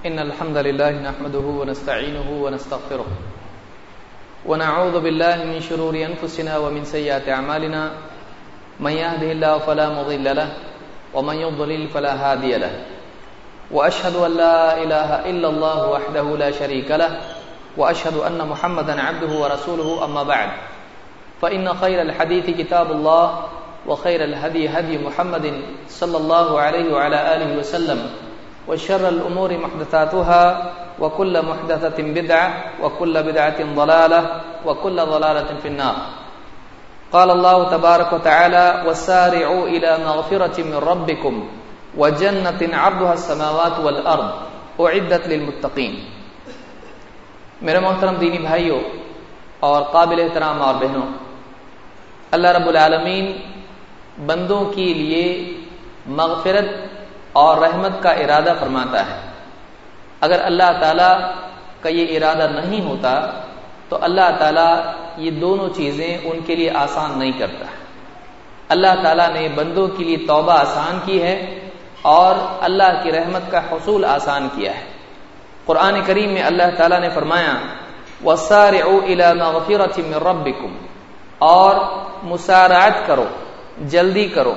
إن الحمد لله نحمده ونستعينه ونستغفره ونعوذ بالله من شرور أنفسنا ومن سيئات أعمالنا من يهده الله فلا مضل له ومن يضلل فلا هادي له وأشهد أن لا إله إلا الله وحده لا شريك له وأشهد أن محمدا عبده ورسوله أما بعد فإن خير الحديث كتاب الله وخير الهدي هدي محمد صلى الله عليه وعلى آله وسلم وشر الأمور محدثاتها وكل محدثة بدعة وكل بدعة ضلالة وكل ضلالة في النار. قال الله تبارك وتعالى وسارعوا إلى مغفرة من ربكم وجنة عرضها السماوات والأرض أعدت للمتقين. میرے محترم دینی بھائیوں اور قابل احترام اور بہنوں، اللہ رب العالمین بندوں کے لیے مغفرت اور رحمت کا ارادہ فرماتا ہے. اگر اللہ تعالیٰ کا یہ ارادہ نہیں ہوتا تو اللہ تعالیٰ یہ دونوں چیزیں ان کے لیے آسان نہیں کرتا. اللہ تعالیٰ نے بندوں کے لیے توبہ آسان کی ہے اور اللہ کی رحمت کا حصول آسان کیا ہے. قرآن کریم میں اللہ تعالیٰ نے فرمایا وَسَارِعُوا إِلَى مَغْفِرَةٍ مِّن رَبِّكُمْ، اور مسارعت کرو، جلدی کرو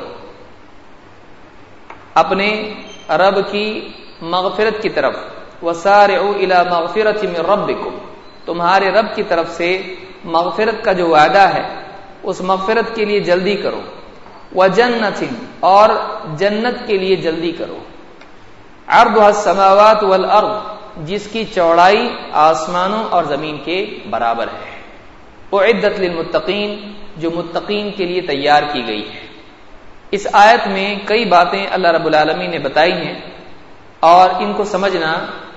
اپنے رب کی مغفرت کی طرف. وَسَارِعُوا إِلَى مَغْفِرَةٍ مِّن رَبِّكُمْ، تمہارے رب کی طرف سے مغفرت کا جو وعدہ ہے اس مغفرت کے لیے جلدی کرو. وَجَنَّةٍ، اور جنت کے لیے جلدی کرو. عَرْضُهَا السَّمَاوَاتُ وَالْأَرْضُ، جس کی چوڑائی آسمانوں اور زمین کے برابر ہے. اعدت للمتقین، جو متقین کے لیے تیار کی گئی ہے. اس آیت میں کئی باتیں اللہ رب العالمین نے بتائی ہیں اور ان کو سمجھنا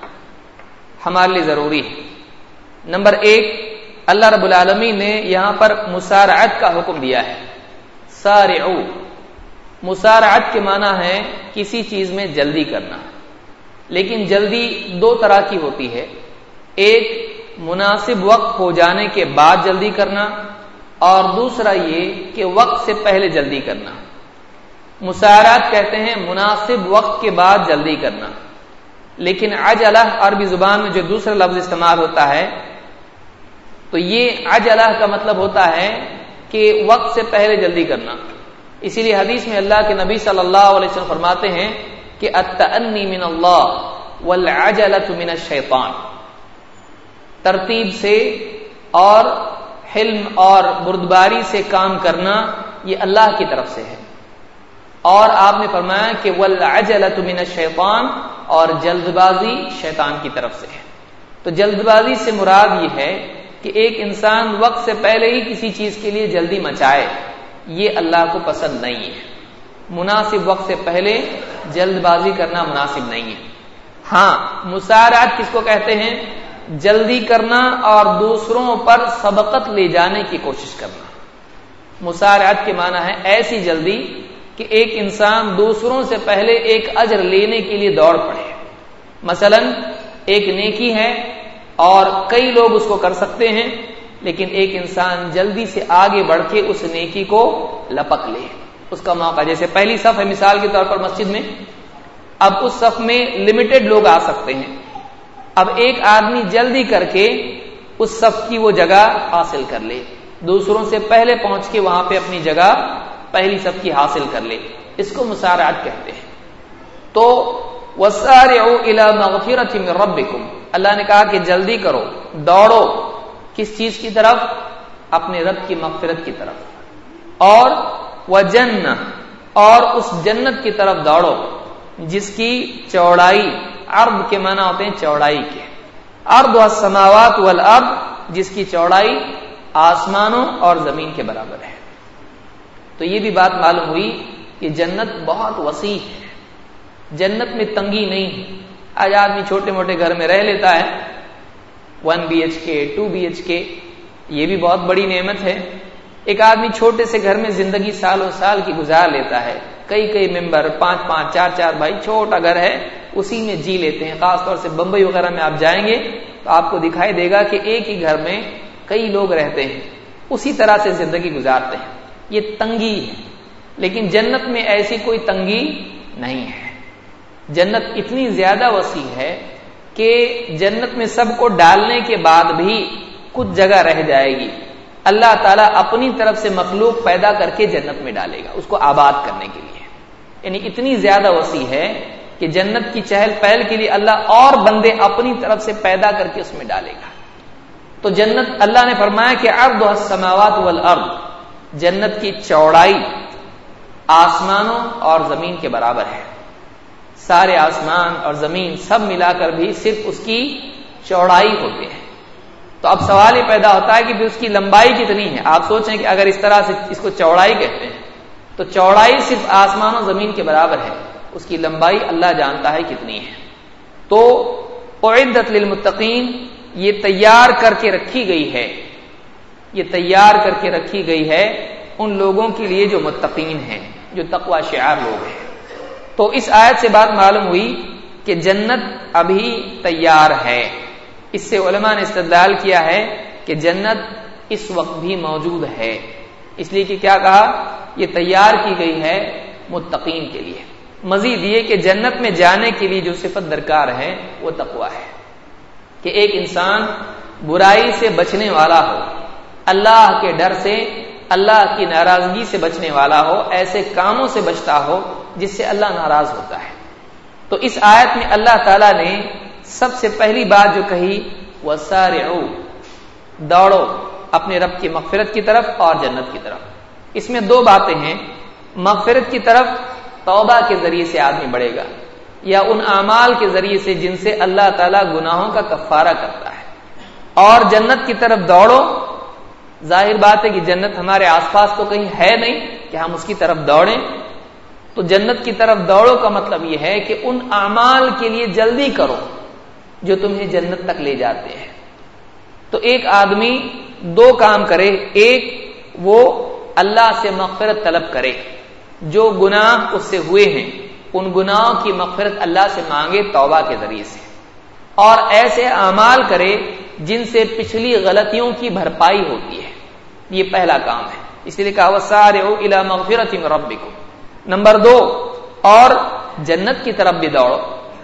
ہمارے لیے ضروری ہے. نمبر 1، اللہ رب العالمین نے یہاں پر مسارعت کا حکم دیا ہے. سارعوا، مسارعت کے معنی ہے کسی چیز میں جلدی کرنا. لیکن جلدی دو طرح کی ہوتی ہے. ایک مناسب وقت ہو جانے کے بعد جلدی کرنا، اور دوسرا یہ کہ وقت سے پہلے جلدی کرنا. مسارعت کہتے ہیں مناسب وقت کے بعد جلدی کرنا. لیکن عجلہ عربی زبان میں جو دوسرا لفظ استعمال ہوتا ہے تو یہ عجلہ کا مطلب ہوتا ہے کہ وقت سے پہلے جلدی کرنا. اسی لیے حدیث میں اللہ کے نبی صلی اللہ علیہ وسلم فرماتے ہیں کہ التأنی من اللہ والعجلۃ من الشیطان، ترتیب سے اور حلم اور بردباری سے کام کرنا یہ اللہ کی طرف سے ہے. اور آپ نے فرمایا کہ والعجلۃ من الشیطان، اور جلد بازی شیطان کی طرف سے ہے. تو جلد بازی سے مراد یہ ہے کہ ایک انسان وقت سے پہلے ہی کسی چیز کے لیے جلدی مچائے، یہ اللہ کو پسند نہیں ہے. مناسب وقت سے پہلے جلد بازی کرنا مناسب نہیں ہے. ہاں، مسارعت کس کو کہتے ہیں؟ جلدی کرنا اور دوسروں پر سبقت لے جانے کی کوشش کرنا. مسارعت کے معنی ہے ایسی جلدی کہ ایک انسان دوسروں سے پہلے ایک اجر لینے کے لیے دوڑ پڑے. مثلا ایک نیکی ہے اور کئی لوگ اس کو کر سکتے ہیں، لیکن ایک انسان جلدی سے آگے بڑھ کے اس نیکی کو لپک لے. اس کا موقع، جیسے پہلی صف ہے مثال کے طور پر مسجد میں، اب اس صف میں لمیٹڈ لوگ آ سکتے ہیں. اب ایک آدمی جلدی کر کے اس صف کی وہ جگہ حاصل کر لے، دوسروں سے پہلے پہنچ کے وہاں پہ اپنی جگہ پہلی صف کی حاصل کر لے، اس کو مسارعت کہتے ہیں. تو وَسَارِعُوا إِلَى مَغْفِرَةٍ مِّن رَبِّكُمْ، اللہ نے کہا کہ جلدی کرو، دوڑو کس چیز کی طرف؟ اپنے رب کی مغفرت کی طرف. اور وَجَنَّةٍ، اور اس جنت کی طرف دوڑو جس کی چوڑائی، عرض کے معنی ہوتے ہیں چوڑائی کے، عرضها السماوات والارض، جس کی چوڑائی آسمانوں اور زمین کے برابر ہے. تو یہ بھی بات معلوم ہوئی کہ جنت بہت وسیع ہے. جنت میں تنگی نہیں ہے. آج آدمی چھوٹے موٹے گھر میں رہ لیتا ہے، 1 BHK 2 BHK، یہ بھی بہت بڑی نعمت ہے. ایک آدمی چھوٹے سے گھر میں زندگی سالوں سال کی گزار لیتا ہے. کئی ممبر، 5 4 بھائی، چھوٹا گھر ہے، اسی میں جی لیتے ہیں. خاص طور سے بمبئی وغیرہ میں آپ جائیں گے تو آپ کو دکھائی دے گا کہ ایک ہی گھر میں کئی لوگ رہتے ہیں، اسی طرح سے زندگی گزارتے ہیں. یہ تنگی ہے. لیکن جنت میں ایسی کوئی تنگی نہیں ہے. جنت اتنی زیادہ وسیع ہے کہ جنت میں سب کو ڈالنے کے بعد بھی کچھ جگہ رہ جائے گی، اللہ تعالیٰ اپنی طرف سے مخلوق پیدا کر کے جنت میں ڈالے گا اس کو آباد کرنے کے لیے. یعنی اتنی زیادہ وسیع ہے کہ جنت کی چہل پہل کے لیے اللہ اور بندے اپنی طرف سے پیدا کر کے اس میں ڈالے گا. تو جنت اللہ نے فرمایا کہ عرضها السماوات والارض، جنت کی چوڑائی آسمانوں اور زمین کے برابر ہے. سارے آسمان اور زمین سب ملا کر بھی صرف اس کی چوڑائی ہوتے ہیں. تو اب سوال یہ پیدا ہوتا ہے کہ اس کی لمبائی کتنی ہے. آپ سوچیں کہ اگر اس طرح سے اس کو چوڑائی کہتے ہیں تو چوڑائی صرف آسمان و زمین کے برابر ہے، اس کی لمبائی اللہ جانتا ہے کتنی ہے. تو اعدت للمتقین، یہ تیار کر کے رکھی گئی ہے، یہ تیار کر کے رکھی گئی ہے ان لوگوں کے لیے جو متقین ہیں، جو تقوی شعار لوگ ہیں. تو اس آیت سے بات معلوم ہوئی کہ جنت ابھی تیار ہے. اس سے علماء نے استدلال کیا ہے کہ جنت اس وقت بھی موجود ہے، اس لیے کہ کیا کہا، یہ تیار کی گئی ہے متقین کے لیے. مزید یہ کہ جنت میں جانے کے لیے جو صفت درکار ہے وہ تقوی ہے، کہ ایک انسان برائی سے بچنے والا ہو، اللہ کے ڈر سے، اللہ کی ناراضگی سے بچنے والا ہو، ایسے کاموں سے بچتا ہو جس سے اللہ ناراض ہوتا ہے. تو اس آیت میں اللہ تعالیٰ نے سب سے پہلی بات جو کہی، وَسَارِعُوا، دوڑو اپنے رب کی مغفرت کی طرف اور جنت کی طرف. اس میں دو باتیں ہیں، مغفرت کی طرف توبہ کے ذریعے سے آدمی بڑھے گا، یا ان اعمال کے ذریعے سے جن سے اللہ تعالیٰ گناہوں کا کفارہ کرتا ہے. اور جنت کی طرف دوڑو، ظاہر بات ہے کہ جنت ہمارے آس پاس تو کہیں ہے نہیں کہ ہم اس کی طرف دوڑیں. تو جنت کی طرف دوڑو کا مطلب یہ ہے کہ ان اعمال کے لیے جلدی کرو جو تمہیں جنت تک لے جاتے ہیں. تو ایک آدمی دو کام کرے، ایک وہ اللہ سے مغفرت طلب کرے، جو گناہ اس سے ہوئے ہیں ان گناہوں کی مغفرت اللہ سے مانگے توبہ کے ذریعے سے، اور ایسے اعمال کرے جن سے پچھلی غلطیوں کی بھرپائی ہوتی ہے. یہ پہلا کام ہے، اس لیے کہا وَسَارِعُوا إِلَىٰ مَغْفِرَةٍ مِّن رَّبِّكُمْ. نمبر دو، اور جنت کی طرف بھی دوڑو.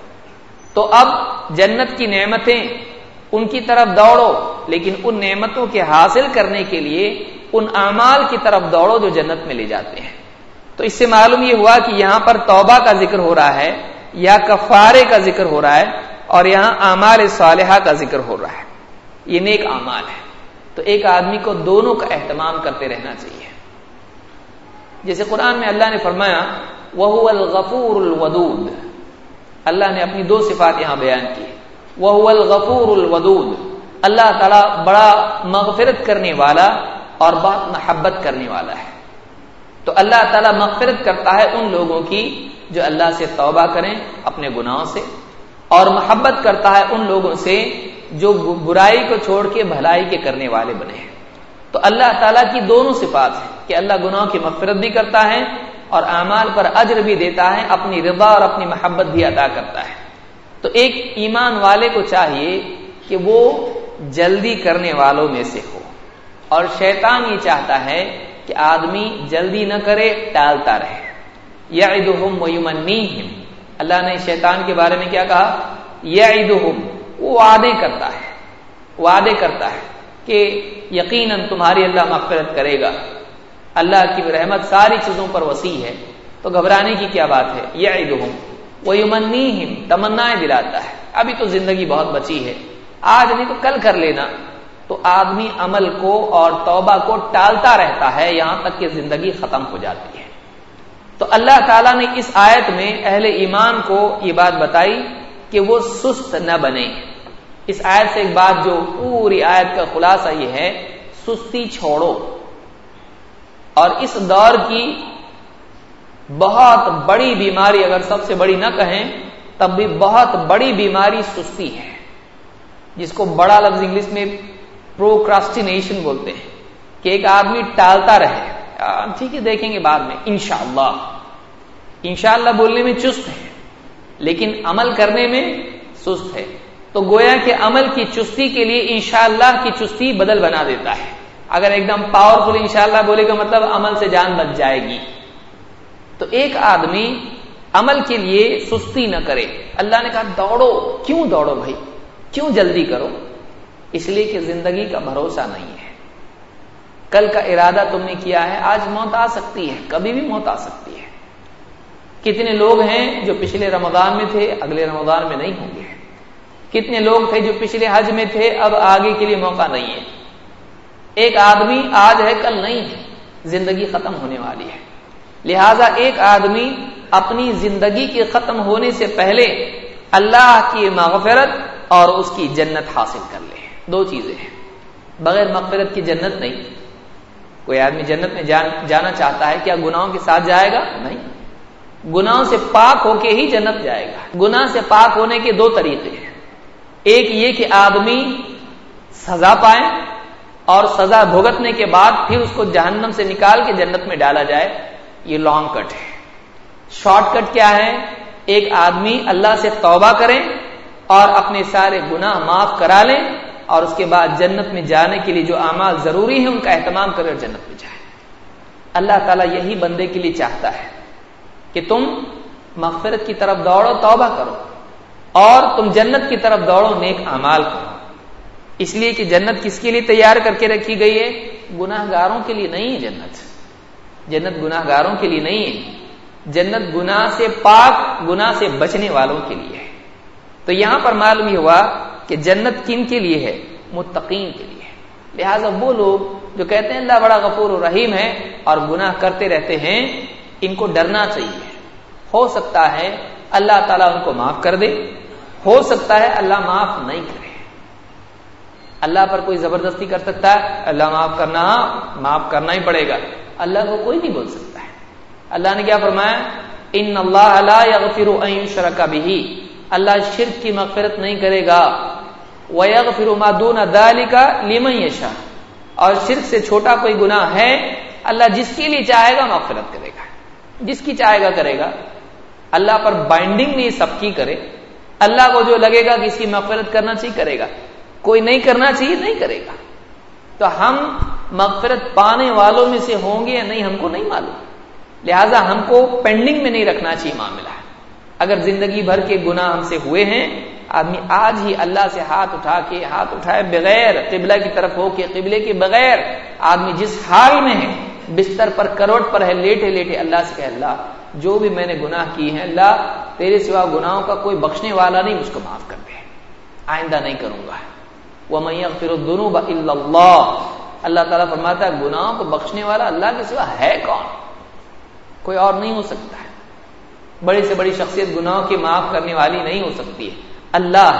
تو اب جنت کی نعمتیں ان کی طرف دوڑو، لیکن ان نعمتوں کے حاصل کرنے کے لیے ان اعمال کی طرف دوڑو جو جنت میں لے جاتے ہیں. تو اس سے معلوم یہ ہوا کہ یہاں پر توبہ کا ذکر ہو رہا ہے یا کفارے کا ذکر ہو رہا ہے، اور یہاں اعمال صالحہ کا ذکر ہو رہا ہے. یہ نیک اعمال ہے. تو ایک آدمی کو دونوں کا اہتمام کرتے رہنا چاہیے. جیسے قرآن میں اللہ نے فرمایا وَهُوَ الْغَفُورُ الْوَدُودُ، اللہ نے اپنی دو صفات یہاں بیان کی. وَهُوَ الْغَفُورُ الْوَدُودُ، اللہ تعالیٰ بڑا مغفرت کرنے والا اور بہت محبت کرنے والا ہے. تو اللہ تعالیٰ مغفرت کرتا ہے ان لوگوں کی جو اللہ سے توبہ کریں اپنے گناہوں سے، اور محبت کرتا ہے ان لوگوں سے جو برائی کو چھوڑ کے بھلائی کے کرنے والے بنے ہیں. تو اللہ تعالیٰ کی دونوں صفات ہیں کہ اللہ گناہوں کی مغفرت بھی کرتا ہے اور اعمال پر اجر بھی دیتا ہے، اپنی رضا اور اپنی محبت بھی عطا کرتا ہے. تو ایک ایمان والے کو چاہیے کہ وہ جلدی کرنے والوں میں سے ہو، اور شیطان یہ چاہتا ہے کہ آدمی جلدی نہ کرے، ٹالتا رہے. یعدہم ویمنیہم، اللہ نے شیطان کے بارے میں کیا کہا، یعدہم، وہ وعدے کرتا ہے کہ یقیناً تمہاری اللہ مغفرت کرے گا، اللہ کی رحمت ساری چیزوں پر وسیع ہے، تو گھبرانے کی کیا بات ہے. یعدہم ویمنیہم، تمنائیں دلاتا ہے. ابھی تو زندگی بہت بچی ہے، آج نہیں تو کل کر لینا. تو آدمی عمل کو اور توبہ کو ٹالتا رہتا ہے یہاں تک کہ زندگی ختم ہو جاتی ہے. تو اللہ تعالیٰ نے اس آیت میں اہل ایمان کو یہ بات بتائی کہ وہ سست نہ بنے. اس آیت سے ایک بات جو پوری آیت کا خلاصہ یہ ہے، سستی چھوڑو. اور اس دور کی بہت بڑی بیماری، اگر سب سے بڑی نہ کہیں تب بھی بہت بڑی بیماری سستی ہے، جس کو بڑا لفظ انگلش میں پروکراسٹینیشن بولتے ہیں، کہ ایک آدمی ٹالتا رہے، ٹھیک ہے دیکھیں گے بعد میں، انشاءاللہ بولنے میں چست ہے لیکن عمل کرنے میں سست ہے. تو گویا کہ عمل کی چستی کے لیے انشاءاللہ کی چستی بدل بنا دیتا ہے. اگر ایک دم پاورفل انشاءاللہ بولے گا مطلب عمل سے جان بچ جائے گی. تو ایک آدمی عمل کے لیے سستی نہ کرے. اللہ نے کہا دوڑو. کیوں دوڑو بھائی, کیوں جلدی کرو؟ اس لیے کہ زندگی کا بھروسہ نہیں ہے. کل کا ارادہ تم نے کیا ہے, آج موت آ سکتی ہے, کبھی بھی موت آ سکتی ہے. کتنے لوگ ہیں جو پچھلے رمضان میں تھے, اگلے رمضان میں نہیں ہوں گے. کتنے لوگ تھے جو پچھلے حج میں تھے, اب آگے کے لیے موقع نہیں ہے. ایک آدمی آج ہے کل نہیں ہے, زندگی ختم ہونے والی ہے. لہذا ایک آدمی اپنی زندگی کے ختم ہونے سے پہلے اللہ کی مغفرت اور اس کی جنت حاصل کر لے. دو چیزیں ہیں, بغیر مغفرت کی جنت نہیں. کوئی آدمی جنت میں جانا چاہتا ہے, کیا گناہوں کے ساتھ جائے گا؟ نہیں, گناہوں سے پاک ہو کے ہی جنت جائے گا. گناہ سے پاک ہونے کے دو طریقے ہیں. ایک یہ کہ آدمی سزا پائے اور سزا بھگتنے کے بعد پھر اس کو جہنم سے نکال کے جنت میں ڈالا جائے. یہ لانگ کٹ ہے. شارٹ کٹ کیا ہے؟ ایک آدمی اللہ سے توبہ کرے اور اپنے سارے گناہ معاف کرا لیں اور اس کے بعد جنت میں جانے کے لیے جو اعمال ضروری ہیں ان کا اہتمام کرے اور جنت میں جائے. اللہ تعالیٰ یہی بندے کے لیے چاہتا ہے کہ تم مغفرت کی طرف دوڑو, توبہ کرو, اور تم جنت کی طرف دوڑو, نیک اعمال کرو. اس لیے کہ جنت کس کے لیے تیار کر کے رکھی گئی ہے؟ گناہ گاروں کے لیے نہیں ہے. جنت گناہ گاروں کے لیے نہیں ہے. جنت گناہ سے پاک, گناہ سے بچنے والوں کے لیے ہے. تو یہاں پر معلوم ہوا کہ جنت کن کے لیے ہے؟ متقین کے لیے. لہذا وہ لوگ جو کہتے ہیں اللہ بڑا غفور و رحیم ہے اور گناہ کرتے رہتے ہیں, ان کو ڈرنا چاہیے. ہو سکتا ہے اللہ تعالیٰ ان کو معاف کر دے, ہو سکتا ہے اللہ معاف نہیں کرے. اللہ پر کوئی زبردستی کر سکتا ہے اللہ معاف کرنا؟ معاف کرنا ہی پڑے گا. اللہ کو کوئی نہیں بول سکتا ہے. اللہ نے کیا فرمایا؟ ان اللہ لا یغفر ان یشرک بہ, اللہ شرک کی مغفرت نہیں کرے گا. ویغفر ما دون ذلک لمن یشاء, اور شرک سے چھوٹا کوئی گناہ ہے اللہ جس کے لیے چاہے گا مغفرت کرے گا, جس کی چاہے گا کرے گا. اللہ پر بائنڈنگ نہیں سب کی کرے. اللہ کو جو لگے گا کہ اس کی مغفرت کرنا چاہیے کرے گا, کوئی نہیں کرنا چاہیے نہیں کرے گا. تو ہم مغفرت پانے والوں میں سے ہوں گے یا نہیں ہم کو نہیں معلوم. لہذا ہم کو پینڈنگ میں نہیں رکھنا چاہیے معاملہ. اگر زندگی بھر کے گناہ ہم سے ہوئے ہیں, آدمی آج ہی اللہ سے ہاتھ اٹھائے بغیر قبلہ کی طرف ہو کے, قبلے کے بغیر, آدمی جس حال میں ہے, بستر پر کروٹ پر ہے, لیٹے لیٹے اللہ سے کہے اللہ جو بھی میں نے گناہ کی ہیں اللہ تیرے سوا گناہوں کا کوئی بخشنے والا نہیں, مجھ کو معاف کر دے, آئندہ نہیں کروں گا. وَمَن يَغْفِرُ الذُّنُوبَ إِلَّا اللَّهُ, اللہ تعالیٰ فرماتا ہے گناہوں کو بخشنے والا اللہ کے سوا ہے کون؟ کوئی اور نہیں ہو سکتا ہے. بڑی سے بڑی شخصیت گناہوں کی معاف کرنے والی نہیں ہو سکتی ہے, اللہ.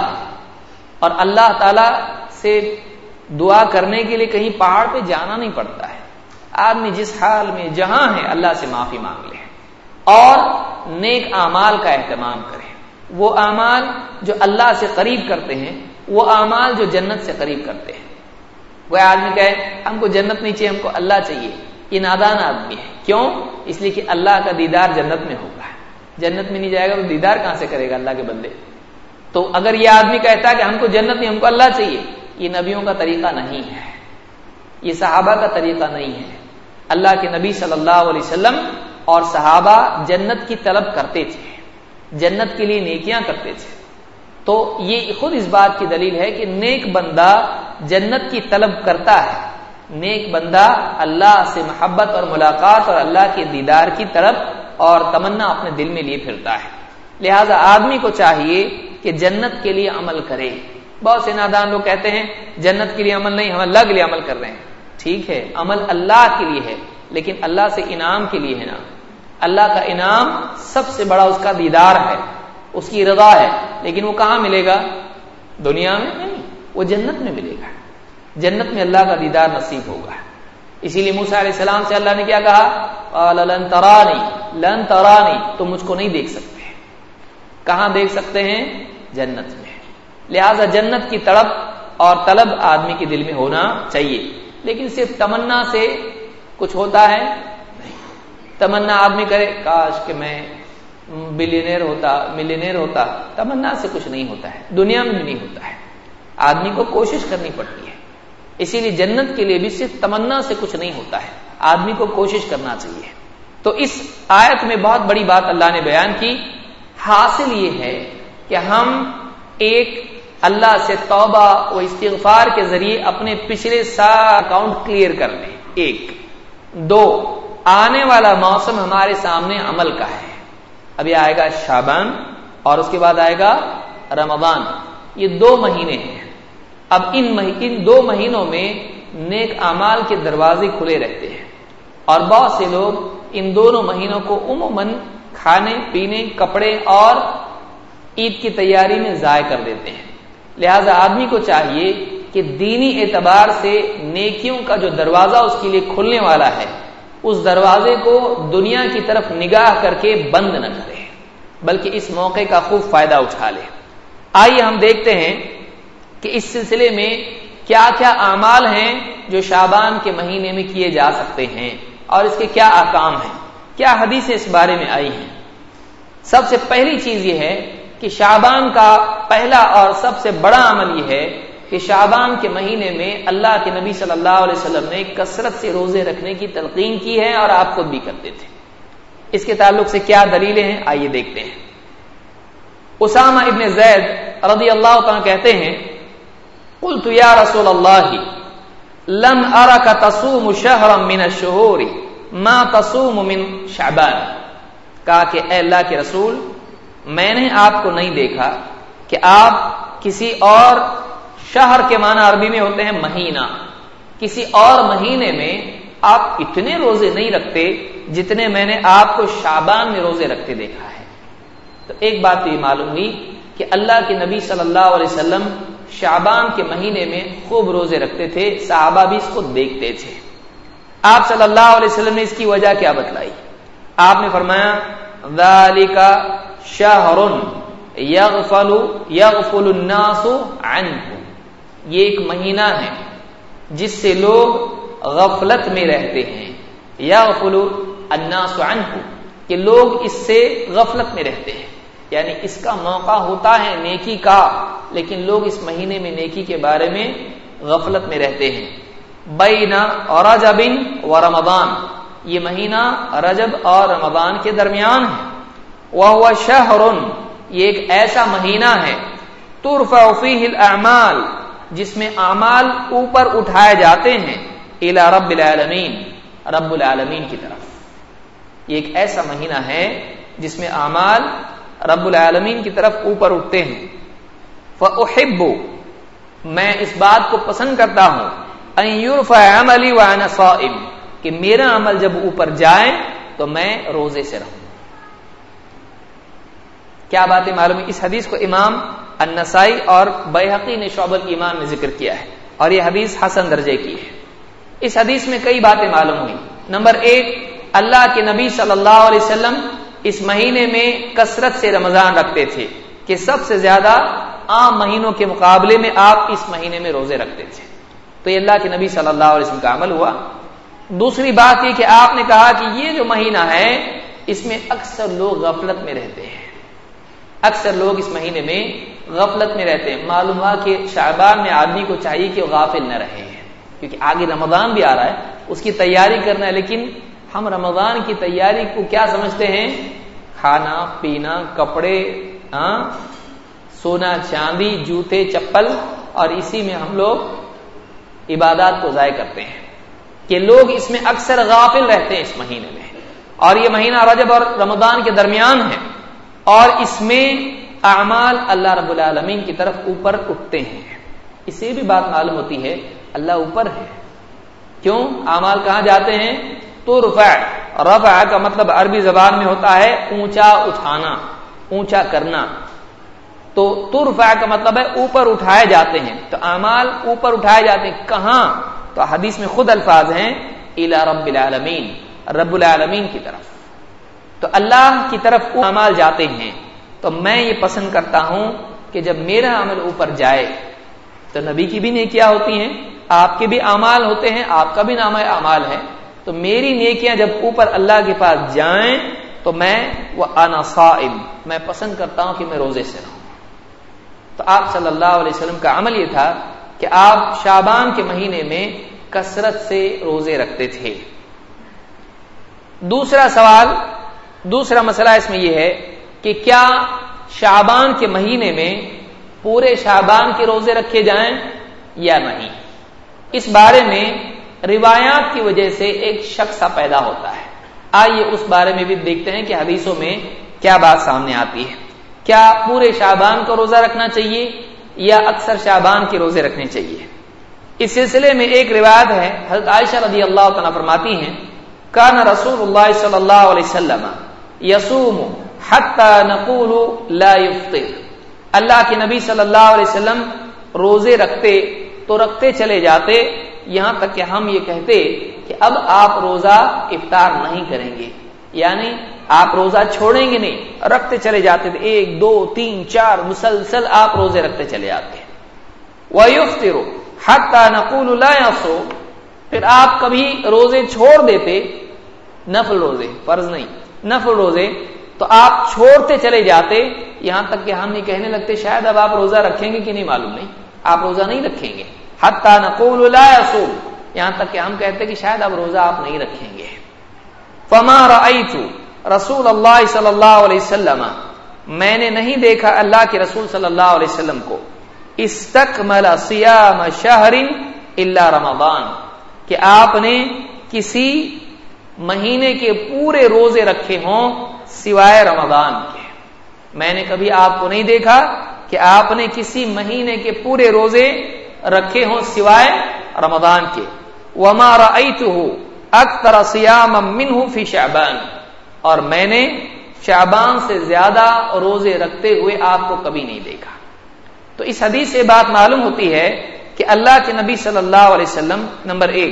اور اللہ تعالیٰ سے دعا کرنے کے لیے کہیں پہاڑ پہ جانا نہیں پڑتا ہے. آدمی جس حال میں جہاں ہے اللہ سے معافی مانگ لے اور نیک اعمال کا اہتمام کرے. وہ اعمال جو اللہ سے قریب کرتے ہیں, وہ اعمال جو جنت سے قریب کرتے ہیں. وہ آدمی کہے ہم کو جنت نہیں چاہیے, ہم کو اللہ چاہیے, یہ نادان آدمی ہے. کیوں؟ اس لیے کہ اللہ کا دیدار جنت میں ہوگا. جنت میں نہیں جائے گا تو دیدار کہاں سے کرے گا اللہ کے بندے؟ تو اگر یہ آدمی کہتا ہے کہ ہم کو جنت نہیں ہم کو اللہ چاہیے, یہ نبیوں کا طریقہ نہیں ہے, یہ صحابہ کا طریقہ نہیں ہے. اللہ کے نبی صلی اللہ علیہ وسلم اور صحابہ جنت کی طلب کرتے تھے, جنت کے لیے نیکیاں کرتے تھے. تو یہ خود اس بات کی دلیل ہے کہ نیک بندہ جنت کی طلب کرتا ہے. نیک بندہ اللہ سے محبت اور ملاقات اور اللہ کے دیدار کی طلب اور تمنا اپنے دل میں لیے پھرتا ہے. لہذا آدمی کو چاہیے کہ جنت کے لیے عمل کرے. بہت سے نادان لوگ کہتے ہیں جنت کے لیے عمل نہیں, ہم اللہ کے لیے عمل کر رہے ہیں. ٹھیک ہے, عمل اللہ کے لیے ہے, لیکن اللہ سے انعام کے لیے ہے نا. اللہ کا انعام سب سے بڑا اس کا دیدار ہے, اس کی رضا ہے. لیکن وہ کہاں ملے گا؟ دنیا میں نہیں, وہ جنت میں ملے گا. جنت میں اللہ کا دیدار نصیب ہوگا. اسی لیے موسیٰ علیہ السلام سے اللہ نے کیا کہا؟ قال لن ترانی, تم مجھ کو نہیں دیکھ سکتے. کہاں دیکھ سکتے ہیں؟ جنت میں. لہذا جنت کی تڑپ اور طلب آدمی کے دل میں ہونا چاہیے, لیکن صرف تمنا سے کچھ ہوتا ہے نہیں. تمنا آدمی کرے کاش کہ میں بلینئر ہوتا, تمنا سے کچھ نہیں ہوتا ہے, دنیا میں بھی نہیں ہوتا ہے. آدمی کو کوشش کرنی پڑتی ہے. اسی لیے جنت کے لیے بھی صرف تمنا سے کچھ نہیں ہوتا ہے, آدمی کو کوشش کرنا چاہیے. تو اس آیت میں بہت بڑی بات اللہ نے بیان کی. حاصل یہ ہے کہ ہم ایک اللہ سے توبہ و استغفار کے ذریعے اپنے پچھلے سارا اکاؤنٹ کلیئر کر لیں. ایک. دو، آنے والا موسم ہمارے سامنے عمل کا ہے. ابھی آئے گا شعبان اور اس کے بعد آئے گا رمضان. یہ 2 مہینے ہیں. اب ان 2 مہینوں میں نیک اعمال کے دروازے کھلے رہتے ہیں اور بہت سے لوگ ان دونوں مہینوں کو عموماً کھانے پینے، کپڑے اور عید کی تیاری میں ضائع کر دیتے ہیں. لہذا آدمی کو چاہیے کہ دینی اعتبار سے نیکیوں کا جو دروازہ اس کے لیے کھلنے والا ہے، اس دروازے کو دنیا کی طرف نگاہ کر کے بند نہ کرے، بلکہ اس موقع کا خوب فائدہ اٹھا لے. آئیے ہم دیکھتے ہیں کہ اس سلسلے میں کیا کیا اعمال ہیں جو شعبان کے مہینے میں کیے جا سکتے ہیں اور اس کے کیا احکام ہیں، کیا حدیثیں اس بارے میں آئی ہیں. سب سے پہلی چیز یہ ہے کہ شعبان کا پہلا اور سب سے بڑا عمل یہ ہے کہ شعبان کے مہینے میں اللہ کے نبی صلی اللہ علیہ وسلم نے کثرت سے روزے رکھنے کی تلقین کی ہے اور آپ خود بھی کرتے تھے. اس کے تعلق سے کیا دلیلیں ہیں آئیے دیکھتے ہیں. اسامہ ابن زید رضی اللہ عنہ کہتے ہیں قلت یا رسول اللہ لم ارک تصوم شہرا من الشہور ما تصوم من شعبان. کہا کہ اے اللہ کے رسول، میں نے آپ کو نہیں دیکھا کہ آپ کسی اور شہر کے معنی عربی میں ہوتے ہیں مہینہ، کسی اور مہینے میں آپ اتنے روزے نہیں رکھتے جتنے میں نے آپ کو شعبان میں روزے رکھتے دیکھا ہے. تو ایک بات یہ معلوم ہوئی کہ اللہ کے نبی صلی اللہ علیہ وسلم شعبان کے مہینے میں خوب روزے رکھتے تھے، صحابہ بھی اس کو دیکھتے تھے. آپ صلی اللہ علیہ وسلم نے اس کی وجہ کیا بتلائی؟ آپ نے فرمایا ذالک شہر یغفل الناس عنہ. یہ ایک مہینہ ہے جس سے لوگ غفلت میں رہتے ہیں. یغفل الناس عنہ کہ لوگ اس سے غفلت میں رہتے ہیں، یعنی اس کا موقع ہوتا ہے نیکی کا، لیکن لوگ اس مہینے میں نیکی کے بارے میں غفلت میں رہتے ہیں. بین رجب و رمضان، یہ مہینہ رجب اور رمضان کے درمیان ہے. وہو شہر، یہ ایک ایسا مہینہ ہے ترفع فیہ الاعمال، جس میں اعمال اوپر اٹھائے جاتے ہیں الی رب العالمین، رب العالمین کی طرف. یہ ایک ایسا مہینہ ہے جس میں اعمال رب العالمین کی طرف اوپر اٹھتے ہیں. فاحب، میں اس بات کو پسند کرتا ہوں، ان یرفع عملی وانا صائم، کہ میرا عمل جب اوپر جائے تو میں روزے سے رہوں. کیا باتیں معلوم ہے؟ اس حدیث کو امام النسائی اور بیہقی نے شعب الایمان میں ذکر کیا ہے اور یہ حدیث حسن درجے کی ہے. اس حدیث میں کئی باتیں معلوم ہوئی. نمبر 1، اللہ کے نبی صلی اللہ علیہ وسلم اس مہینے میں کثرت سے رمضان رکھتے تھے کہ سب سے زیادہ عام مہینوں کے مقابلے میں آپ اس مہینے میں روزے رکھتے تھے. تو یہ اللہ کے نبی صلی اللہ علیہ وسلم کا عمل ہوا. دوسری بات یہ کہ آپ نے کہا کہ یہ جو مہینہ ہے اس میں اکثر لوگ غفلت میں رہتے ہیں، اکثر لوگ اس مہینے میں غفلت میں رہتے ہیں. معلوم ہوا کہ شعبان میں آدمی کو چاہیے کہ وہ غافل نہ رہے، کیونکہ آگے رمضان بھی آ رہا ہے، اس کی تیاری کرنا ہے. لیکن ہم رمضان کی تیاری کو کیا سمجھتے ہیں؟ کھانا پینا، کپڑے، سونا چاندی، جوتے چپل، اور اسی میں ہم لوگ عبادات کو ضائع کرتے ہیں کہ لوگ اس میں اکثر غافل رہتے ہیں اس مہینے میں. اور یہ مہینہ رجب اور رمضان کے درمیان ہے اور اس میں اعمال اللہ رب العالمین کی طرف اوپر اٹھتے ہیں. اس سے بھی بات معلوم ہوتی ہے اللہ اوپر ہے. کیوں؟ اعمال کہاں جاتے ہیں؟ ترفع. رفع کا مطلب عربی زبان میں ہوتا ہے اونچا اٹھانا، اونچا کرنا. تو ترفع کا مطلب ہے اوپر اٹھائے جاتے ہیں. تو اعمال اوپر اٹھائے جاتے ہیں کہاں؟ تو حدیث میں خود الفاظ ہیں الی رب العالمین، رب العالمین کی طرف. تو اللہ کی طرف اعمال جاتے ہیں. تو میں یہ پسند کرتا ہوں کہ جب میرا عمل اوپر جائے تو نبی کی بھی نیکیاں ہوتی ہیں، آپ کے بھی اعمال ہوتے ہیں، آپ کا بھی نامہ اعمال ہے. تو میری نیکیاں جب اوپر اللہ کے پاس جائیں تو میں وانا صائم، میں پسند کرتا ہوں کہ میں روزے سے رہوں. تو آپ صلی اللہ علیہ وسلم کا عمل یہ تھا کہ آپ شعبان کے مہینے میں کثرت سے روزے رکھتے تھے. دوسرا مسئلہ اس میں یہ ہے کہ کیا شعبان کے مہینے میں پورے شعبان کے روزے رکھے جائیں یا نہیں؟ اس بارے میں روایات کی وجہ سے ایک شک سا پیدا ہوتا ہے. آئیے اس بارے میں بھی دیکھتے ہیں کہ حدیثوں میں کیا بات سامنے آتی ہے. کیا پورے شعبان کا روزہ رکھنا چاہیے یا اکثر شعبان کے روزے رکھنے چاہیے؟ اس سلسلے میں ایک روایت ہے، حضرت عائشہ رضی اللہ عنہا فرماتی ہیں کان رسول اللہ صلی اللہ علیہ وسلم یصوم حتی نقول لا یفطر. اللہ کے نبی صلی اللہ علیہ وسلم روزے رکھتے تو رکھتے چلے جاتے یہاں تک کہ ہم یہ کہتے کہ اب آپ روزہ افطار نہیں کریں گے، یعنی آپ روزہ چھوڑیں گے نہیں، رکھتے چلے جاتے تھے، 1 2 3 4 مسلسل آپ روزے رکھتے چلے جاتے. وَيُفْطِرُ حَتَّى نَقُولُ لَا يَصُومُ. پھر آپ کبھی روزے چھوڑ دیتے، نفل روزے، فرض نہیں، نفل روزے تو آپ چھوڑتے چلے جاتے یہاں تک کہ ہم یہ کہنے لگتے شاید اب آپ روزہ رکھیں گے کہ نہیں معلوم نہیں، آپ روزہ نہیں رکھیں گے. حَتَّى نَقُولُ لَا يَصُومُ، یہاں تک کہ ہم کہتے کہ شاید اب روزہ آپ نہیں رکھیں گے. فَمَا رَأَيْتُ رسول اللہ صلی اللہ علیہ وسلم، میں نے نہیں دیکھا اللہ کے رسول صلی اللہ علیہ وسلم کو استکمل صیام شہر الا رمضان، کہ آپ نے کسی مہینے کے پورے روزے رکھے ہوں سوائے رمضان کے. میں نے کبھی آپ کو نہیں دیکھا کہ آپ نے کسی مہینے کے پورے روزے رکھے ہوں سوائے رمضان کے. وما رأیتہ اکثر صیاما منہ فی شعبان، اور میں نے شعبان سے زیادہ روزے رکھتے ہوئے آپ کو کبھی نہیں دیکھا. تو اس حدیث سے بات معلوم ہوتی ہے کہ اللہ کے نبی صلی اللہ علیہ وسلم نمبر 1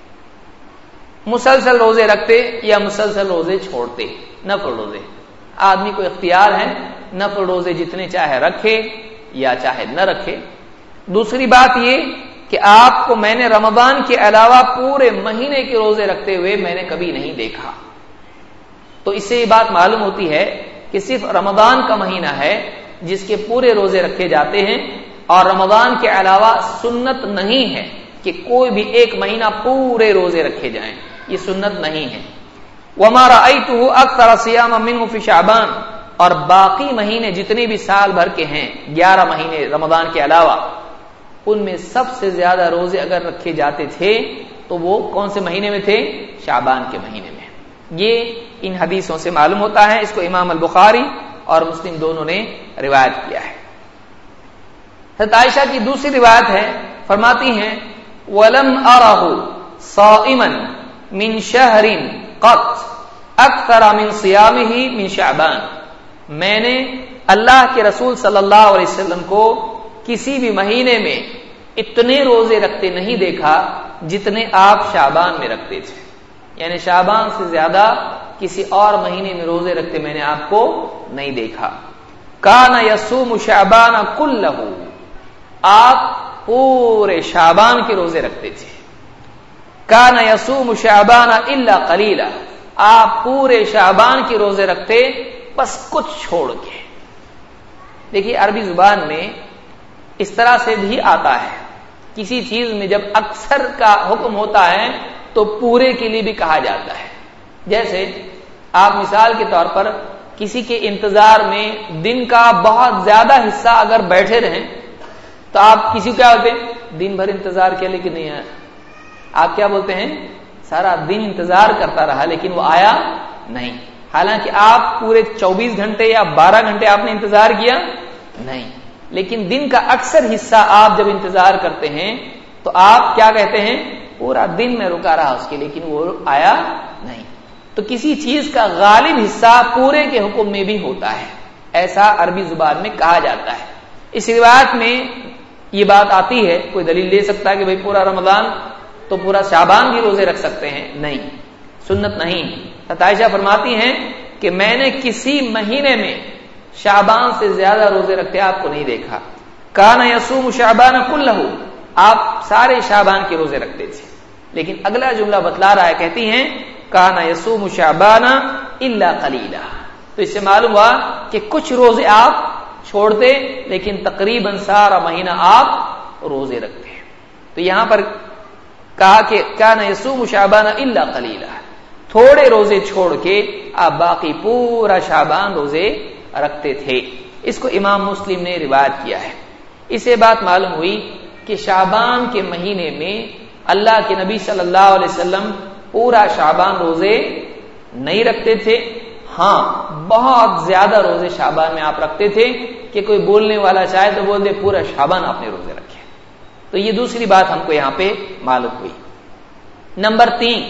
مسلسل روزے رکھتے یا مسلسل روزے چھوڑتے، نفل روزے. آدمی کو اختیار ہے نفل روزے جتنے چاہے رکھے یا چاہے نہ رکھے. دوسری بات یہ کہ آپ کو میں نے رمضان کے علاوہ پورے مہینے کے روزے رکھتے ہوئے میں نے کبھی نہیں دیکھا. تو اس سے یہ بات معلوم ہوتی ہے کہ صرف رمضان کا مہینہ ہے جس کے پورے روزے رکھے جاتے ہیں، اور رمضان کے علاوہ سنت نہیں ہے کہ کوئی بھی ایک مہینہ پورے روزے رکھے جائیں، یہ سنت نہیں ہے. وما رأیتہ اکثر صیاما منہ فی شعبان، اور باقی مہینے جتنے بھی سال بھر کے ہیں 11 مہینے رمضان کے علاوہ، ان میں سب سے زیادہ روزے اگر رکھے جاتے تھے تو وہ کون سے مہینے میں تھے؟ شعبان کے مہینے میں. یہ ان حدیثوں سے معلوم ہوتا ہے. اس کو امام البخاری اور مسلم دونوں نے روایت کیا ہے. حضرت عائشہ کی دوسری روایت ہے، فرماتی ہیں وَلَمْ أَرَهُ صَائِمًا مِنْ شَهْرٍ قَطْ أَكْثَرَ مِنْ صِيَامِهِ مِنْ شَعْبَانَ. میں نے اللہ کے رسول صلی اللہ علیہ وسلم کو کسی بھی مہینے میں اتنے روزے رکھتے نہیں دیکھا جتنے آپ شعبان میں رکھتے تھے، یعنی شعبان سے زیادہ کسی اور مہینے میں روزے رکھتے میں نے آپ کو نہیں دیکھا. کان یصوم شعبان کلہ، آپ پورے شعبان کے روزے رکھتے تھے. کان یصوم شعبان الا قلیلا، آپ پورے شعبان کے روزے رکھتے بس کچھ چھوڑ کے. دیکھیے عربی زبان میں اس طرح سے بھی آتا ہے، کسی چیز میں جب اکثر کا حکم ہوتا ہے تو پورے کے لیے بھی کہا جاتا ہے. جیسے آپ مثال کے طور پر کسی کے انتظار میں دن کا بہت زیادہ حصہ اگر بیٹھے رہیں تو آپ کسی کو کیا بولتے ہیں؟ دن بھر انتظار کیا لیکن نہیں آیا. آپ کیا بولتے ہیں؟ سارا دن انتظار کرتا رہا لیکن وہ آیا نہیں. حالانکہ آپ پورے 24 گھنٹے یا 12 گھنٹے آپ نے انتظار کیا نہیں، لیکن دن کا اکثر حصہ آپ جب انتظار کرتے ہیں تو آپ کیا کہتے ہیں؟ پورا دن میں رکا رہا اس کے لیکن وہ آیا نہیں. تو کسی چیز کا غالب حصہ پورے کے حکم میں بھی ہوتا ہے، ایسا عربی زبان میں کہا جاتا ہے. اس روایت میں یہ بات آتی ہے، کوئی دلیل دے سکتا ہے کہ بھئی پورا رمضان تو پورا شعبان بھی روزے رکھ سکتے ہیں؟ نہیں، سنت نہیں. عائشہ فرماتی ہیں کہ میں نے کسی مہینے میں شعبان سے زیادہ روزے رکھتے آپ کو نہیں دیکھا. کان یصوم شعبان کلہ، آپ سارے شعبان کے روزے رکھتے تھے. لیکن اگلا جملہ بتلا رہا ہے، کہتی ہیں کان یصوم شعبان الا قلیلا. تو اس سے معلوم ہوا کہ کچھ روزے آپ چھوڑتے لیکن تقریباً سارا مہینہ آپ روزے رکھتے ہیں. تو یہاں پر کہا کہ کان یصوم شعبان الا قلیلا، تھوڑے روزے چھوڑ کے آپ باقی پورا شعبان روزے رکھتے تھے. اس کو امام مسلم نے روایت کیا ہے۔ اسے بات معلوم ہوئی کہ شعبان کے مہینے میں اللہ کے نبی صلی اللہ علیہ وسلم پورا شعبان روزے نہیں رکھتے تھے، ہاں بہت زیادہ روزے شعبان میں آپ رکھتے تھے کہ کوئی بولنے والا چاہے تو بول دے پورا شعبان آپ نے روزے رکھے۔ تو یہ دوسری بات ہم کو یہاں پہ معلوم ہوئی۔ نمبر 3،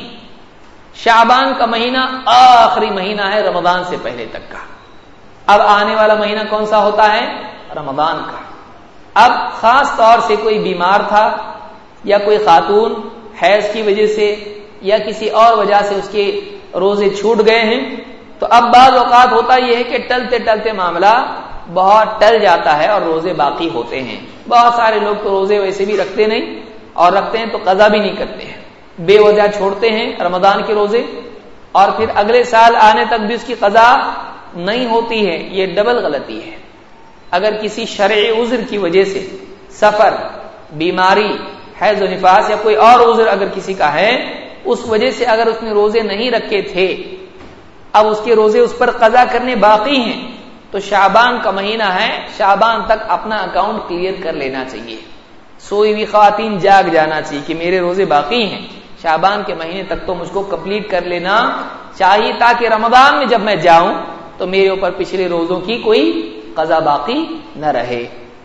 شعبان کا مہینہ آخری مہینہ ہے رمضان سے پہلے تک کا۔ اب آنے والا مہینہ کون سا ہوتا ہے؟ رمضان کا۔ اب خاص طور سے کوئی بیمار تھا یا کوئی خاتون حیض کی وجہ سے یا کسی اور وجہ سے اس کے روزے چھوٹ گئے ہیں، تو اب بعض اوقات ہوتا یہ ہے کہ ٹلتے ٹلتے معاملہ بہت ٹل جاتا ہے اور روزے باقی ہوتے ہیں۔ بہت سارے لوگ تو روزے ویسے بھی رکھتے نہیں، اور رکھتے ہیں تو قضا بھی نہیں کرتے ہیں، بے وجہ چھوڑتے ہیں رمضان کے روزے، اور پھر اگلے سال آنے تک بھی اس کی قضا نہیں ہوتی ہے۔ یہ ڈبل غلطی ہے۔ اگر کسی شرعی عذر کی وجہ سے، سفر، بیماری، حیض و نفاس یا کوئی اور عذر اگر کسی کا ہے، اس وجہ سے اگر اس نے روزے نہیں رکھے تھے، اب اس کے روزے اس پر قضا کرنے باقی ہیں، تو شعبان کا مہینہ ہے، شعبان تک اپنا اکاؤنٹ کلیئر کر لینا چاہیے۔ سوئی بھی خواتین جاگ جانا چاہیے کہ میرے روزے باقی ہیں، شعبان کے مہینے تک تو مجھ کو کمپلیٹ کر لینا چاہیے، تاکہ رمضان میں جب میں جاؤں تو میرے اوپر پچھلے روزوں کی کوئی قضا باقی نہ رہے۔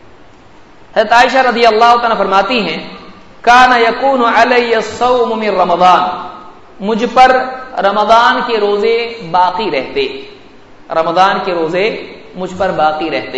حضرت عائشہ رضی اللہ تعالیٰ فرماتی ہیں، کان یکون علی الصوم من رمضان، مجھ پر رمضان کے روزے باقی رہتے، رمضان کے روزے مجھ پر باقی رہتے،